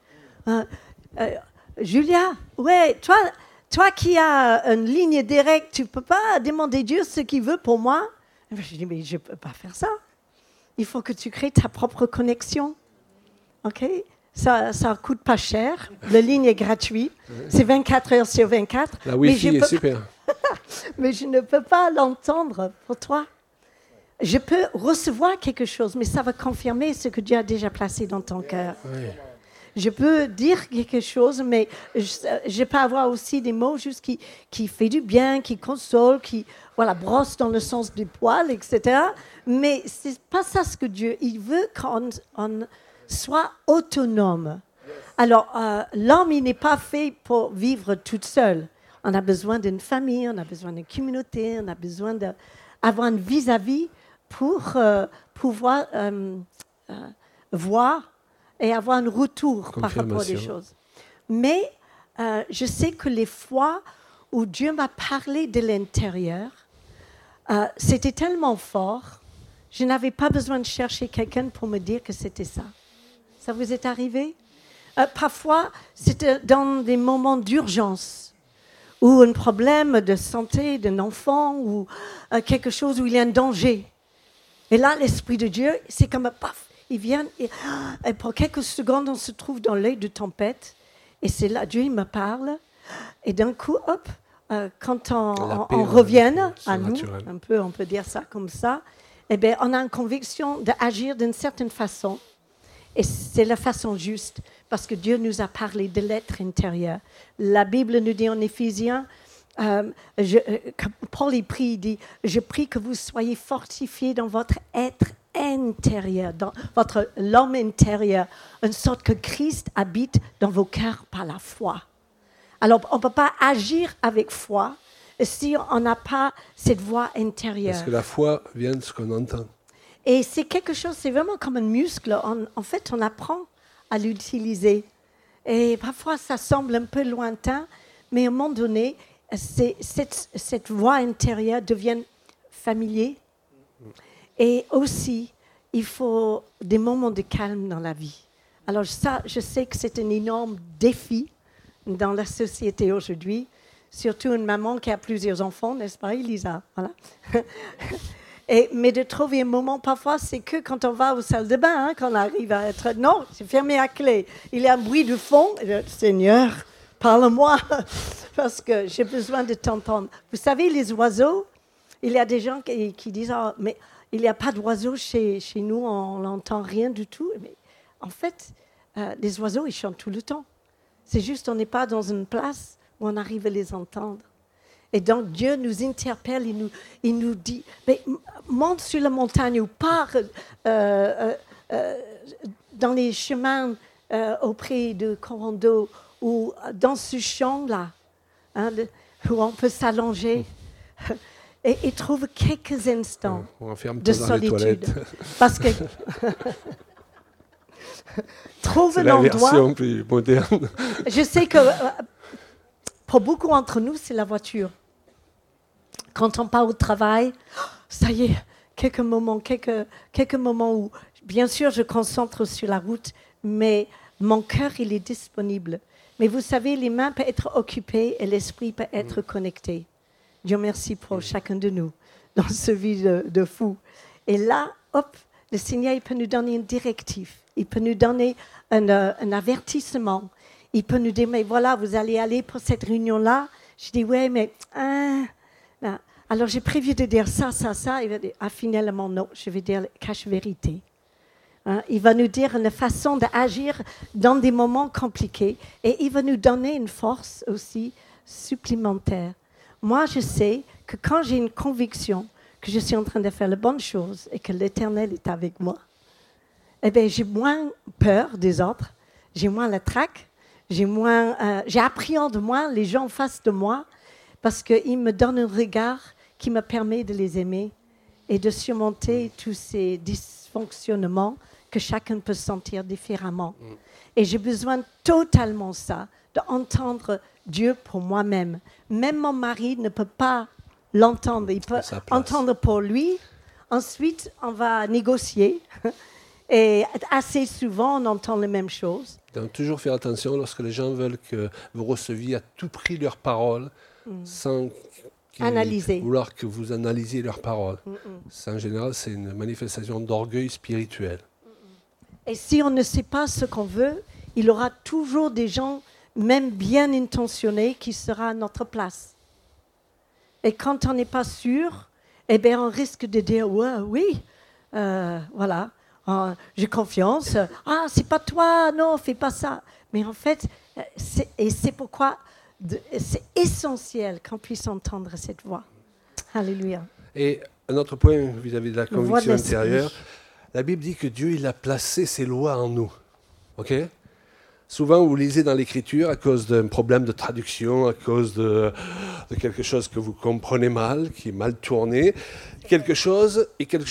S2: Julia, ouais, toi qui as une ligne directe, tu ne peux pas demander Dieu ce qu'il veut pour moi? Je dis, mais je ne peux pas faire ça. Il faut que tu crées ta propre connexion. OK? Ça ne coûte pas cher. La ligne est gratuite. C'est 24 heures sur 24.
S3: La Wi-Fi est super.
S2: Mais je ne peux pas l'entendre pour toi. Je peux recevoir quelque chose, mais ça va confirmer ce que Dieu a déjà placé dans ton cœur.
S3: Oui.
S2: Je peux dire quelque chose, mais je peux avoir aussi des mots juste qui fait du bien, qui console, qui brosse dans le sens du poil, etc. Mais ce n'est pas ça ce que Dieu... Il veut qu'on soit autonome. Alors, l'homme, il n'est pas fait pour vivre toute seule. On a besoin d'une famille, on a besoin d'une communauté, on a besoin d'avoir un vis-à-vis pour pouvoir voir et avoir un retour par rapport à des choses. Mais je sais que les fois où Dieu m'a parlé de l'intérieur, c'était tellement fort, je n'avais pas besoin de chercher quelqu'un pour me dire que c'était ça. Ça vous est arrivé? Parfois, c'était dans des moments d'urgence ou un problème de santé d'un enfant ou quelque chose où il y a un danger. Et là, l'Esprit de Dieu, c'est comme un paf, il vient et pour quelques secondes, on se trouve dans l'œil de tempête. Et c'est là, Dieu il me parle. Et d'un coup, hop, quand on revient à nous, un peu, on peut dire ça comme ça, eh bien, on a une conviction d'agir d'une certaine façon. Et c'est la façon juste, parce que Dieu nous a parlé de l'être intérieur. La Bible nous dit en Éphésiens, Paul y prie, il dit, « Je prie que vous soyez fortifiés dans votre être intérieur, dans l'homme intérieur, en sorte que Christ habite dans vos cœurs par la foi. » Alors, on ne peut pas agir avec foi, si on n'a pas cette voix intérieure.
S3: Parce que la foi vient de ce qu'on entend.
S2: Et c'est quelque chose, c'est vraiment comme un muscle. En fait, on apprend à l'utiliser. Et parfois, ça semble un peu lointain, mais à un moment donné, cette voix intérieure devient familier. Et aussi, il faut des moments de calme dans la vie. Alors ça, je sais que c'est un énorme défi dans la société aujourd'hui, surtout une maman qui a plusieurs enfants, n'est-ce pas, Elisa? Voilà. Mais de trouver un moment, parfois, c'est que quand on va aux salles de bain, qu'on arrive à être... Non, c'est fermé à clé. Il y a un bruit de fond. Seigneur, parle-moi, parce que j'ai besoin de t'entendre. Vous savez, les oiseaux, il y a des gens qui disent oh, mais il n'y a pas d'oiseaux chez nous, on n'entend rien du tout. Mais en fait, les oiseaux, ils chantent tout le temps. C'est juste qu'on n'est pas dans une place où on arrive à les entendre. Et donc, Dieu nous interpelle, il nous dit, mais monte sur la montagne ou pars dans les chemins auprès de Corando ou dans ce champ-là, hein, où on peut s'allonger et trouve quelques instants de solitude. Parce que trouve un endroit...
S3: C'est la version plus moderne.
S2: Je sais que pour beaucoup d'entre nous, c'est la voiture. Quand on part au travail, ça y est, quelques moments où, bien sûr, je concentre sur la route, mais mon cœur, il est disponible. Mais vous savez, les mains peuvent être occupées et l'esprit peut être connecté. Dieu merci pour chacun de nous dans ce vie de fou. Et là, hop, le Seigneur, il peut nous donner une directive. Il peut nous donner un avertissement. Il peut nous dire, mais voilà, vous allez aller pour cette réunion-là. Je dis, ouais, mais... Alors, j'ai prévu de dire ça. Il va dire, finalement, non, je vais dire cache-vérité. Hein? Il va nous dire une façon d'agir dans des moments compliqués. Et il va nous donner une force aussi supplémentaire. Moi, je sais que quand j'ai une conviction que je suis en train de faire la bonne chose et que l'Éternel est avec moi, eh bien, j'ai moins peur des autres, j'ai moins la traque, j'appréhende moins les gens en face de moi parce qu'ils me donnent un regard qui me permet de les aimer et de surmonter tous ces dysfonctionnements que chacun peut sentir différemment. Et j'ai besoin totalement ça, d'entendre Dieu pour moi-même. Même mon mari ne peut pas l'entendre. Il peut entendre pour lui. Ensuite, on va négocier. Et assez souvent, on entend les mêmes choses.
S3: Donc, toujours faire attention lorsque les gens veulent que vous receviez à tout prix leurs paroles, sans vouloir que vous analysiez leurs paroles. Ça, en général, c'est une manifestation d'orgueil spirituel.
S2: Et si on ne sait pas ce qu'on veut, il y aura toujours des gens, même bien intentionnés, qui seront à notre place. Et quand on n'est pas sûr, eh bien, on risque de dire ouais, oui, voilà, j'ai confiance. Ah, c'est pas toi, non, fais pas ça. Mais en fait, c'est pourquoi c'est essentiel qu'on puisse entendre cette voix. Alléluia.
S3: Et un autre point vis-à-vis de la conviction intérieure, la Bible dit que Dieu il a placé ses lois en nous. Ok ? Souvent, vous lisez dans l'Écriture à cause d'un problème de traduction, à cause de quelque chose que vous comprenez mal, qui est mal tourné. Quelque chose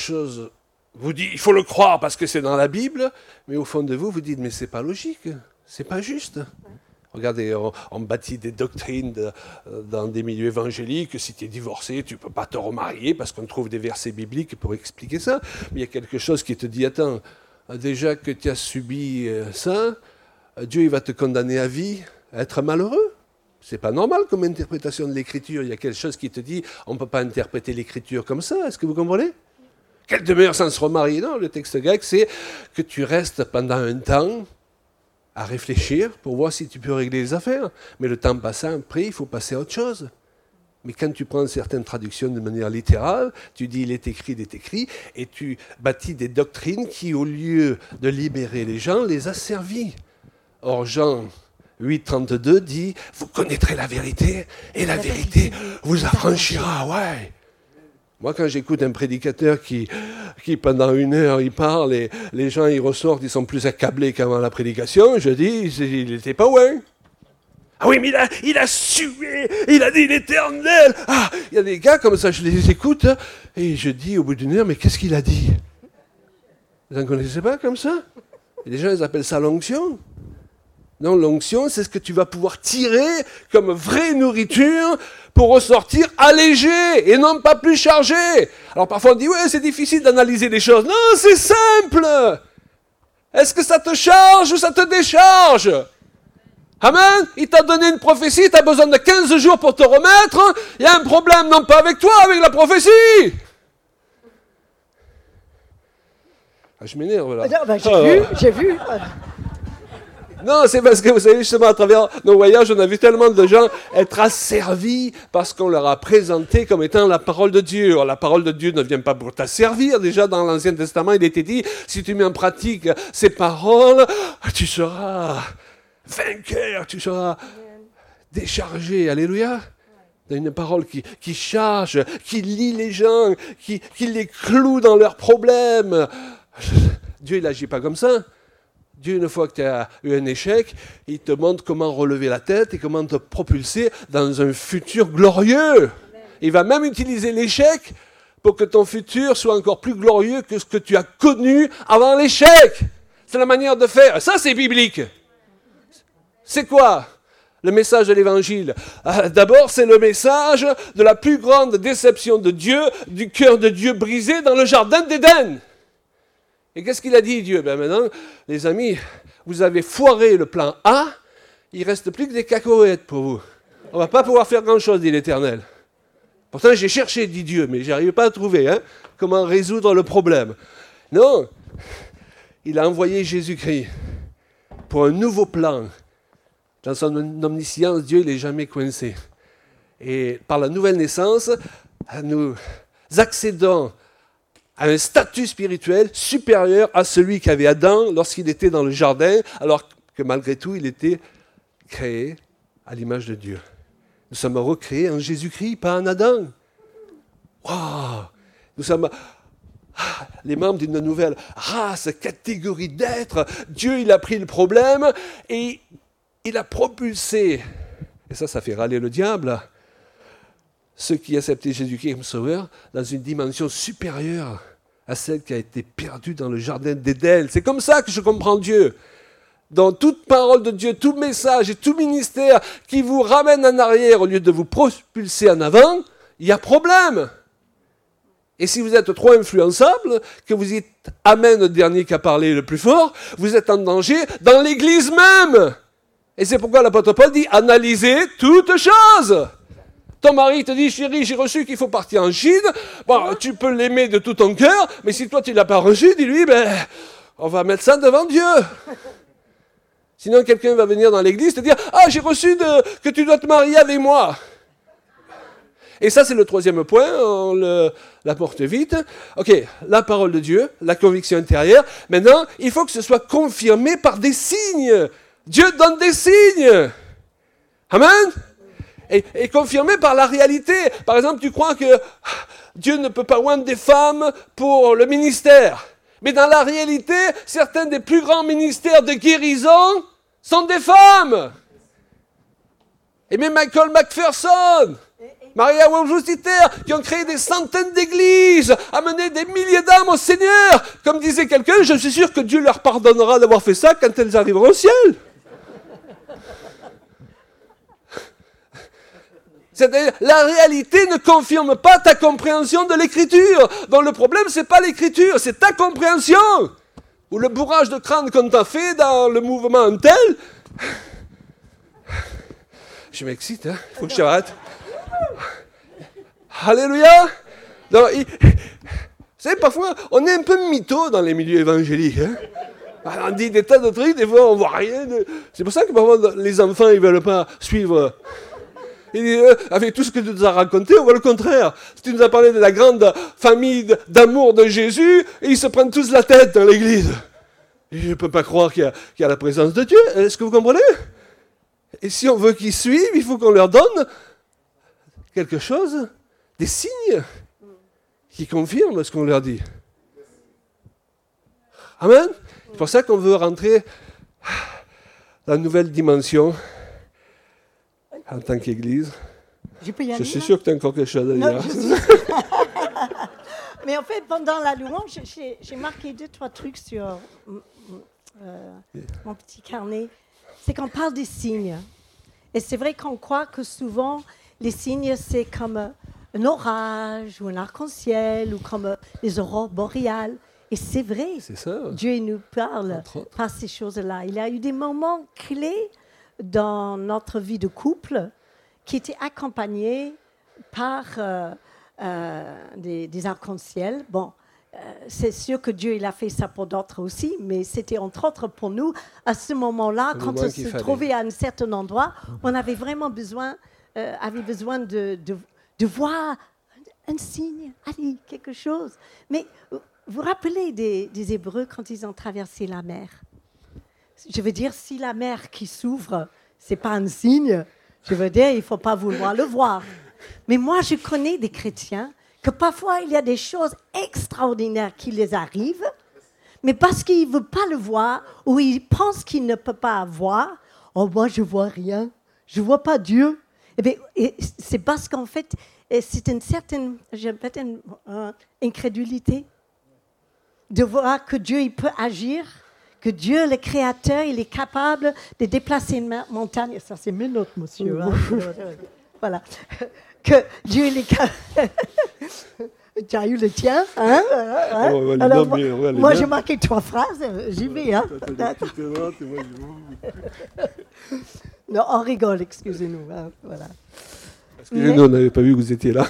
S3: vous dit, il faut le croire parce que c'est dans la Bible, mais au fond de vous, vous dites, mais c'est pas logique, c'est pas juste. Regardez, on bâtit des doctrines dans des milieux évangéliques. Si tu es divorcé, tu ne peux pas te remarier parce qu'on trouve des versets bibliques pour expliquer ça. Mais il y a quelque chose qui te dit, attends, déjà que tu as subi ça, Dieu il va te condamner à vie, à être malheureux. C'est pas normal comme interprétation de l'Écriture. Il y a quelque chose qui te dit, on ne peut pas interpréter l'Écriture comme ça. Est-ce que vous comprenez ? Quelle demeure sans se remarier ? Non, le texte grec, c'est que tu restes pendant un temps à réfléchir pour voir si tu peux régler les affaires. Mais le temps passant, après, il faut passer à autre chose. Mais quand tu prends certaines traductions de manière littérale, tu dis il est écrit, et tu bâtis des doctrines qui, au lieu de libérer les gens, les a servis. Or, Jean 8,32 dit « Vous connaîtrez la vérité, et la vérité vous affranchira. » Ouais. Moi, quand j'écoute un prédicateur qui pendant 1 heure, il parle et les gens, ils ressortent, ils sont plus accablés qu'avant la prédication, je dis, il n'était pas loin. Ah oui, mais il a sué, il a dit l'Éternel. Ah, il y a des gars comme ça, je les écoute, et je dis au bout d'une heure, mais qu'est-ce qu'il a dit? Vous n'en connaissez pas comme ça? Et les gens, ils appellent ça l'onction. Non, l'onction, c'est ce que tu vas pouvoir tirer comme vraie nourriture pour ressortir allégé et non pas plus chargé. Alors parfois on dit, ouais, c'est difficile d'analyser les choses. Non, c'est simple. Est-ce que ça te charge ou ça te décharge? Amen. Il t'a donné une prophétie, tu as besoin de 15 jours pour te remettre. Il y a un problème, non pas avec toi, avec la prophétie. Ah, je m'énerve là.
S2: J'ai vu.
S3: Non, c'est parce que vous savez, justement, à travers nos voyages, on a vu tellement de gens être asservis parce qu'on leur a présenté comme étant la parole de Dieu. Alors, la parole de Dieu ne vient pas pour t'asservir. Déjà, dans l'Ancien Testament, il était dit, si tu mets en pratique ces paroles, tu seras vainqueur, tu seras déchargé. Alléluia. Une parole qui charge, qui lie les gens, qui les cloue dans leurs problèmes. Dieu, il n'agit pas comme ça. Dieu, une fois que tu as eu un échec, il te montre comment relever la tête et comment te propulser dans un futur glorieux. Il va même utiliser l'échec pour que ton futur soit encore plus glorieux que ce que tu as connu avant l'échec. C'est la manière de faire. Ça, c'est biblique. C'est quoi le message de l'Évangile? D'abord, c'est le message de la plus grande déception de Dieu, du cœur de Dieu brisé dans le jardin d'Éden. Et qu'est-ce qu'il a dit, Dieu? Ben maintenant, les amis, vous avez foiré le plan A, il ne reste plus que des cacahuètes pour vous. On ne va pas pouvoir faire grand-chose, dit l'Éternel. Pourtant, j'ai cherché, dit Dieu, mais je n'arrive pas à trouver comment résoudre le problème. Non, il a envoyé Jésus-Christ pour un nouveau plan. Dans son omniscience, Dieu n'est jamais coincé. Et par la nouvelle naissance, nous accédons à un statut spirituel supérieur à celui qu'avait Adam lorsqu'il était dans le jardin, alors que malgré tout, il était créé à l'image de Dieu. Nous sommes recréés en Jésus-Christ, pas en Adam. Waouh! Nous sommes les membres d'une nouvelle race, catégorie d'êtres. Dieu, il a pris le problème et il a propulsé, et ça fait râler le diable, ceux qui acceptaient Jésus-Christ comme sauveur, dans une dimension supérieure à celle qui a été perdue dans le jardin d'Éden. C'est comme ça que je comprends Dieu. Dans toute parole de Dieu, tout message et tout ministère qui vous ramène en arrière au lieu de vous propulser en avant, il y a problème. Et si vous êtes trop influençable, que vous êtes amen le dernier qui a parlé le plus fort, vous êtes en danger dans l'Église même. Et c'est pourquoi l'apôtre Paul dit, analysez toutes choses. Ton mari te dit, chérie, j'ai reçu qu'il faut partir en Chine. Bon, tu peux l'aimer de tout ton cœur, mais si toi tu ne l'as pas reçu, dis-lui, on va mettre ça devant Dieu. Sinon, quelqu'un va venir dans l'église te dire, ah, j'ai reçu que tu dois te marier avec moi. Et ça, c'est le troisième point, on l'apporte vite. Ok, la parole de Dieu, la conviction intérieure. Maintenant, il faut que ce soit confirmé par des signes. Dieu donne des signes. Amen. Et confirmé par la réalité. Par exemple, tu crois que Dieu ne peut pas oindre des femmes pour le ministère. Mais dans la réalité, certains des plus grands ministères de guérison sont des femmes. Et même Michael McPherson, Maria Wojcicki, qui ont créé des centaines d'églises, amené des milliers d'âmes au Seigneur. Comme disait quelqu'un, je suis sûr que Dieu leur pardonnera d'avoir fait ça quand elles arriveront au ciel. C'est-à-dire, la réalité ne confirme pas ta compréhension de l'écriture. Donc le problème, c'est pas l'écriture, c'est ta compréhension. Ou le bourrage de crâne qu'on t'a fait dans le mouvement un tel. Je m'excite, il faut que je t'arrête. Alléluia. Donc, vous savez, parfois, on est un peu mytho dans les milieux évangéliques. On dit des tas de trucs, des fois, on voit rien. C'est pour ça que parfois, les enfants, ils veulent pas suivre. Et avec tout ce que tu nous as raconté, on voit le contraire. Tu nous as parlé de la grande famille d'amour de Jésus, et ils se prennent tous la tête dans l'église. Et je ne peux pas croire qu'il y a la présence de Dieu. Est-ce que vous comprenez? Et si on veut qu'ils suivent, il faut qu'on leur donne quelque chose, des signes qui confirment ce qu'on leur dit. Amen. C'est pour ça qu'on veut rentrer dans une nouvelle dimension en tant qu'Église.
S2: Je peux y aller,
S3: Je suis
S2: là?
S3: sûr que tu as encore quelque chose à
S2: Non,
S3: dire.
S2: je suis- Mais en fait, pendant la louange, j'ai marqué 2-3 trucs sur mon petit carnet. C'est qu'on parle des signes. Et c'est vrai qu'on croit que souvent, les signes, c'est comme un orage ou un arc-en-ciel ou comme les aurores boréales. Et c'est vrai.
S3: C'est ça.
S2: Dieu il nous parle
S3: Entre autres.
S2: par ces choses-là. Il y a eu des moments clés dans notre vie de couple qui étaient accompagnés par des arcs-en-ciel. Bon, c'est sûr que Dieu il a fait ça pour d'autres aussi, mais c'était entre autres pour nous. À ce moment-là,
S3: Le
S2: quand
S3: moment
S2: on
S3: qu'il
S2: se
S3: fallait.
S2: trouvait à un certain endroit, on avait vraiment besoin de voir un signe, allez, quelque chose. Mais vous vous rappelez des Hébreux quand ils ont traversé la mer? Je veux dire, si la mer qui s'ouvre, c'est pas un signe, je veux dire, il ne faut pas vouloir le voir. Mais moi, je connais des chrétiens que parfois, il y a des choses extraordinaires qui les arrivent, mais parce qu'ils ne veulent pas le voir ou ils pensent qu'ils ne peuvent pas voir, « Oh, moi, je ne vois rien, je ne vois pas Dieu. » Eh bien, c'est parce qu'en fait, c'est une certaine incrédulité de voir que Dieu il peut agir, que Dieu, le Créateur, il est capable de déplacer une montagne. Ça, c'est mes notes, monsieur. Hein. Voilà. Que Dieu, il est capable... Tu as eu le tien, hein?
S3: On va les
S2: Alors,
S3: nommer, on va les
S2: moi,
S3: mettre.
S2: j'ai marqué 3 phrases, j'y vais. Hein? Non, on rigole, excusez-nous. Hein, voilà.
S3: Excusez-nous, on n'avait pas vu que vous étiez là.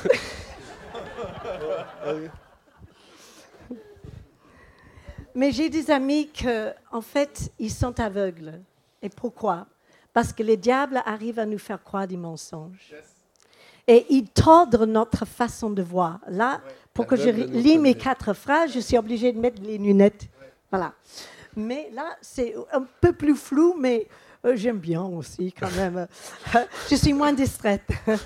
S2: Mais j'ai des amis que, en fait, ils sont aveugles. Et pourquoi? Parce que le diable arrive à nous faire croire des mensonges. Et il tordent notre façon de voir. Là, pour que je lis mes 4 phrases, je suis obligée de mettre les lunettes. Voilà. Mais là, c'est un peu plus flou, mais j'aime bien aussi quand même. Je suis moins distraite.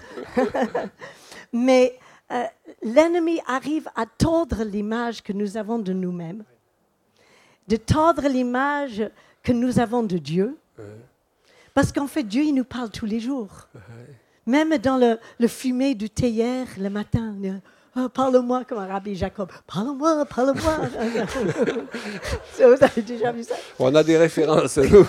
S2: Mais l'ennemi arrive à tordre l'image que nous avons de nous-mêmes, de tordre l'image que nous avons de Dieu. Parce qu'en fait, Dieu, il nous parle tous les jours. Même dans le fumet du théière le matin. Oh, parle-moi comme un rabbi Jacob. Parle-moi, parle-moi. Vous avez déjà vu ça?
S3: On a des références, nous.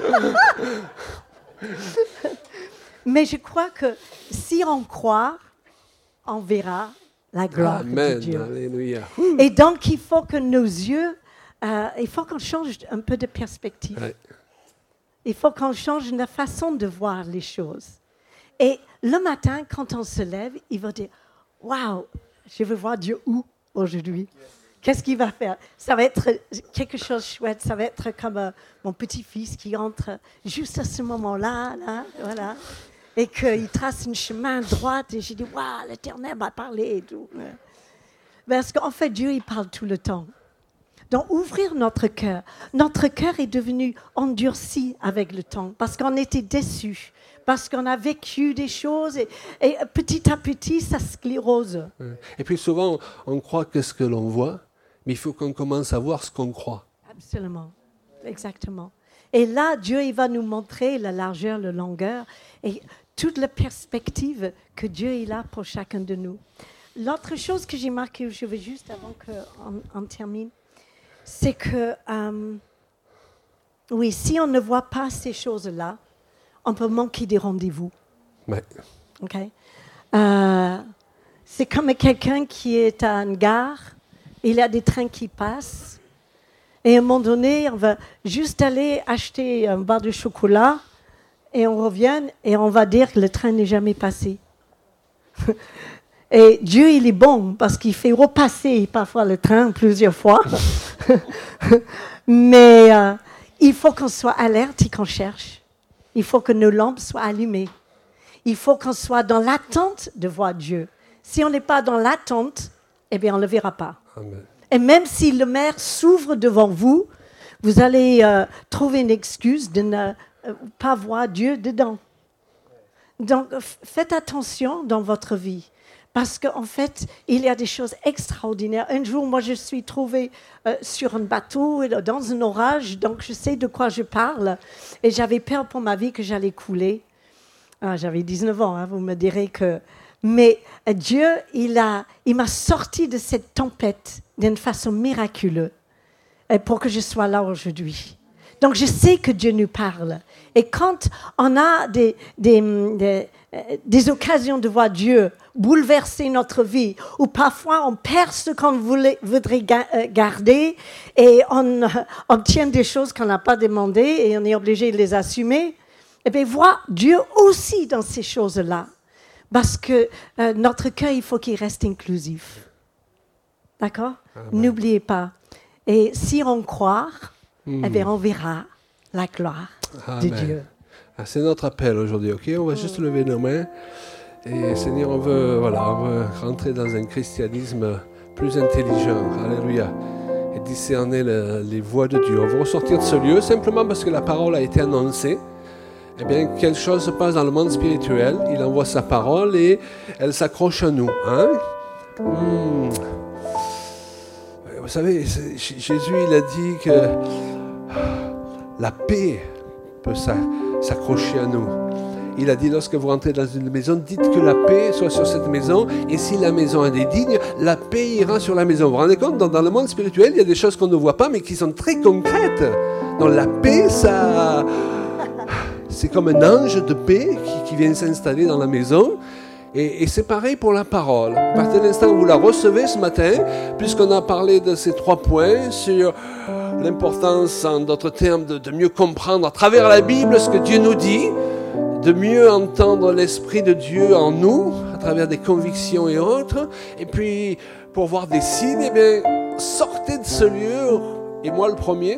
S2: Mais je crois que si on croit, on verra la gloire
S3: Amen,
S2: de Dieu.
S3: alléluia.
S2: Et donc, il faut que nos yeux, il faut qu'on change un peu de perspective.
S3: Ouais.
S2: Il faut qu'on change la façon de voir les choses. Et le matin, quand on se lève, il va dire « Waouh, je veux voir Dieu où aujourd'hui? Qu'est-ce qu'il va faire? Ça va être quelque chose de chouette. Ça va être comme mon petit-fils qui entre juste à ce moment-là, là, voilà, et qu'il trace un chemin droit. Et j'ai dit « Waouh, l'Éternel m'a parlé et tout. » Parce qu'en fait, Dieu, il parle tout le temps. Donc, ouvrir notre cœur. Notre cœur est devenu endurci avec le temps parce qu'on était déçus, parce qu'on a vécu des choses et petit à petit, ça sclérose.
S3: Et puis souvent, on croit que ce que l'on voit, mais il faut qu'on commence à voir ce qu'on croit.
S2: Absolument, exactement. Et là, Dieu, il va nous montrer la largeur, la longueur et toute la perspective que Dieu il a pour chacun de nous. L'autre chose que j'ai marquée, je vais juste avant qu'on termine, c'est que, oui, si on ne voit pas ces choses-là, on peut manquer des rendez-vous.
S3: Ouais.
S2: Okay? C'est comme quelqu'un qui est à une gare, il y a des trains qui passent, et à un moment donné, on va juste aller acheter un bar de chocolat, et on revient, et on va dire que le train n'est jamais passé. Et Dieu, il est bon, parce qu'il fait repasser parfois le train plusieurs fois. Mais il faut qu'on soit alerte et qu'on cherche. Il faut que nos lampes soient allumées. Il faut qu'on soit dans l'attente de voir Dieu. Si on n'est pas dans l'attente, eh bien, on ne le verra pas.
S3: Amen.
S2: Et même si le mer s'ouvre devant vous, vous allez trouver une excuse de ne pas voir Dieu dedans. Donc, faites attention dans votre vie. Parce qu'en fait, il y a des choses extraordinaires. Un jour, moi, je suis trouvée sur un bateau, dans un orage, donc je sais de quoi je parle. Et j'avais peur pour ma vie que j'allais couler. J'avais 19 ans, hein, vous me direz que... Mais Dieu, il m'a sorti de cette tempête d'une façon miraculeuse pour que je sois là aujourd'hui. Donc, je sais que Dieu nous parle. Et quand on a des occasions de voir Dieu bouleverser notre vie, ou parfois on perd ce qu'on voudrait garder et on obtient des choses qu'on n'a pas demandées et on est obligé de les assumer, et bien, voir Dieu aussi dans ces choses-là. Parce que notre cœur, il faut qu'il reste inclusif. D'accord? Amen. N'oubliez pas. Et si on croit, eh bien, on verra la gloire de Dieu.
S3: C'est notre appel aujourd'hui, ok? On va juste lever nos mains. Et Seigneur, on veut rentrer dans un christianisme plus intelligent. Alléluia. Et discerner les voies de Dieu. On veut ressortir de ce lieu simplement parce que la parole a été annoncée. Eh bien, quelque chose se passe dans le monde spirituel. Il envoie sa parole et elle s'accroche à nous. Hein? Vous savez, Jésus, il a dit que la paix peut s'accrocher à nous. Il a dit, lorsque vous rentrez dans une maison, dites que la paix soit sur cette maison. Et si la maison est digne, la paix ira sur la maison. Vous vous rendez compte, dans le monde spirituel, il y a des choses qu'on ne voit pas, mais qui sont très concrètes. Donc la paix, c'est comme un ange de paix qui vient s'installer dans la maison. Et c'est pareil pour la parole. À partir de l'instant où vous la recevez ce matin, puisqu'on a parlé de ces 3 points sur l'importance, en d'autres termes, de mieux comprendre à travers la Bible ce que Dieu nous dit, de mieux entendre l'Esprit de Dieu en nous, à travers des convictions et autres. Et puis, pour voir des signes, eh bien, sortez de ce lieu, et moi le premier,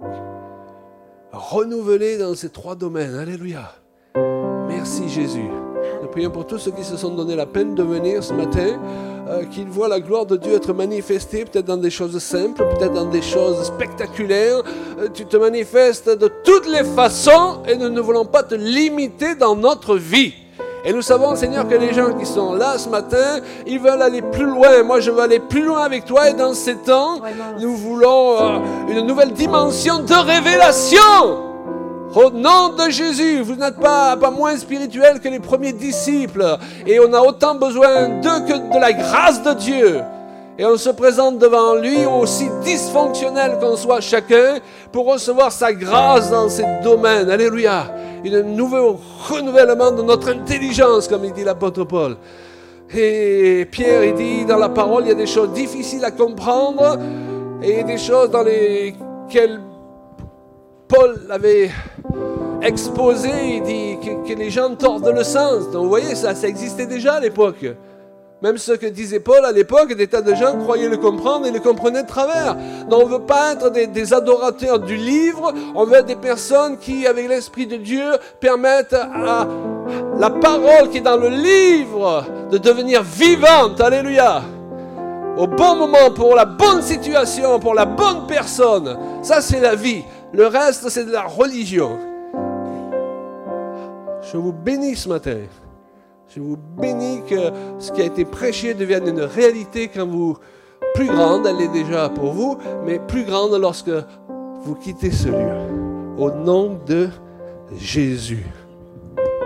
S3: renouvelé dans ces 3 domaines. Alléluia. Merci Jésus. Nous prions pour tous ceux qui se sont donné la peine de venir ce matin, qu'ils voient la gloire de Dieu être manifestée, peut-être dans des choses simples, peut-être dans des choses spectaculaires. Tu te manifestes de toutes les façons et nous ne voulons pas te limiter dans notre vie. Et nous savons, Seigneur, que les gens qui sont là ce matin, ils veulent aller plus loin. Moi, je veux aller plus loin avec toi. Et dans ces temps, nous voulons une nouvelle dimension de révélation. Au nom de Jésus, vous n'êtes pas moins spirituel que les premiers disciples. Et on a autant besoin d'eux que de la grâce de Dieu. Et on se présente devant lui, aussi dysfonctionnel qu'on soit chacun, pour recevoir sa grâce dans ces domaines. Alléluia. Un nouveau renouvellement de notre intelligence, comme il dit l'apôtre Paul. Et Pierre, il dit dans la parole, il y a des choses difficiles à comprendre et des choses dans lesquelles Paul avait exposé, il dit que les gens tordent le sens. Donc vous voyez, ça existait déjà à l'époque. Même ce que disait Paul à l'époque, des tas de gens croyaient le comprendre et le comprenaient de travers. Donc on ne veut pas être des adorateurs du livre, on veut être des personnes qui, avec l'Esprit de Dieu, permettent à la parole qui est dans le livre de devenir vivante. Alléluia. Au bon moment, pour la bonne situation, pour la bonne personne. Ça, c'est la vie. Le reste, c'est de la religion. Je vous bénis ce matin. Je vous bénis que ce qui a été prêché devienne une réalité quand vous... Plus grande, elle est déjà pour vous, mais plus grande lorsque vous quittez ce lieu. Au nom de Jésus.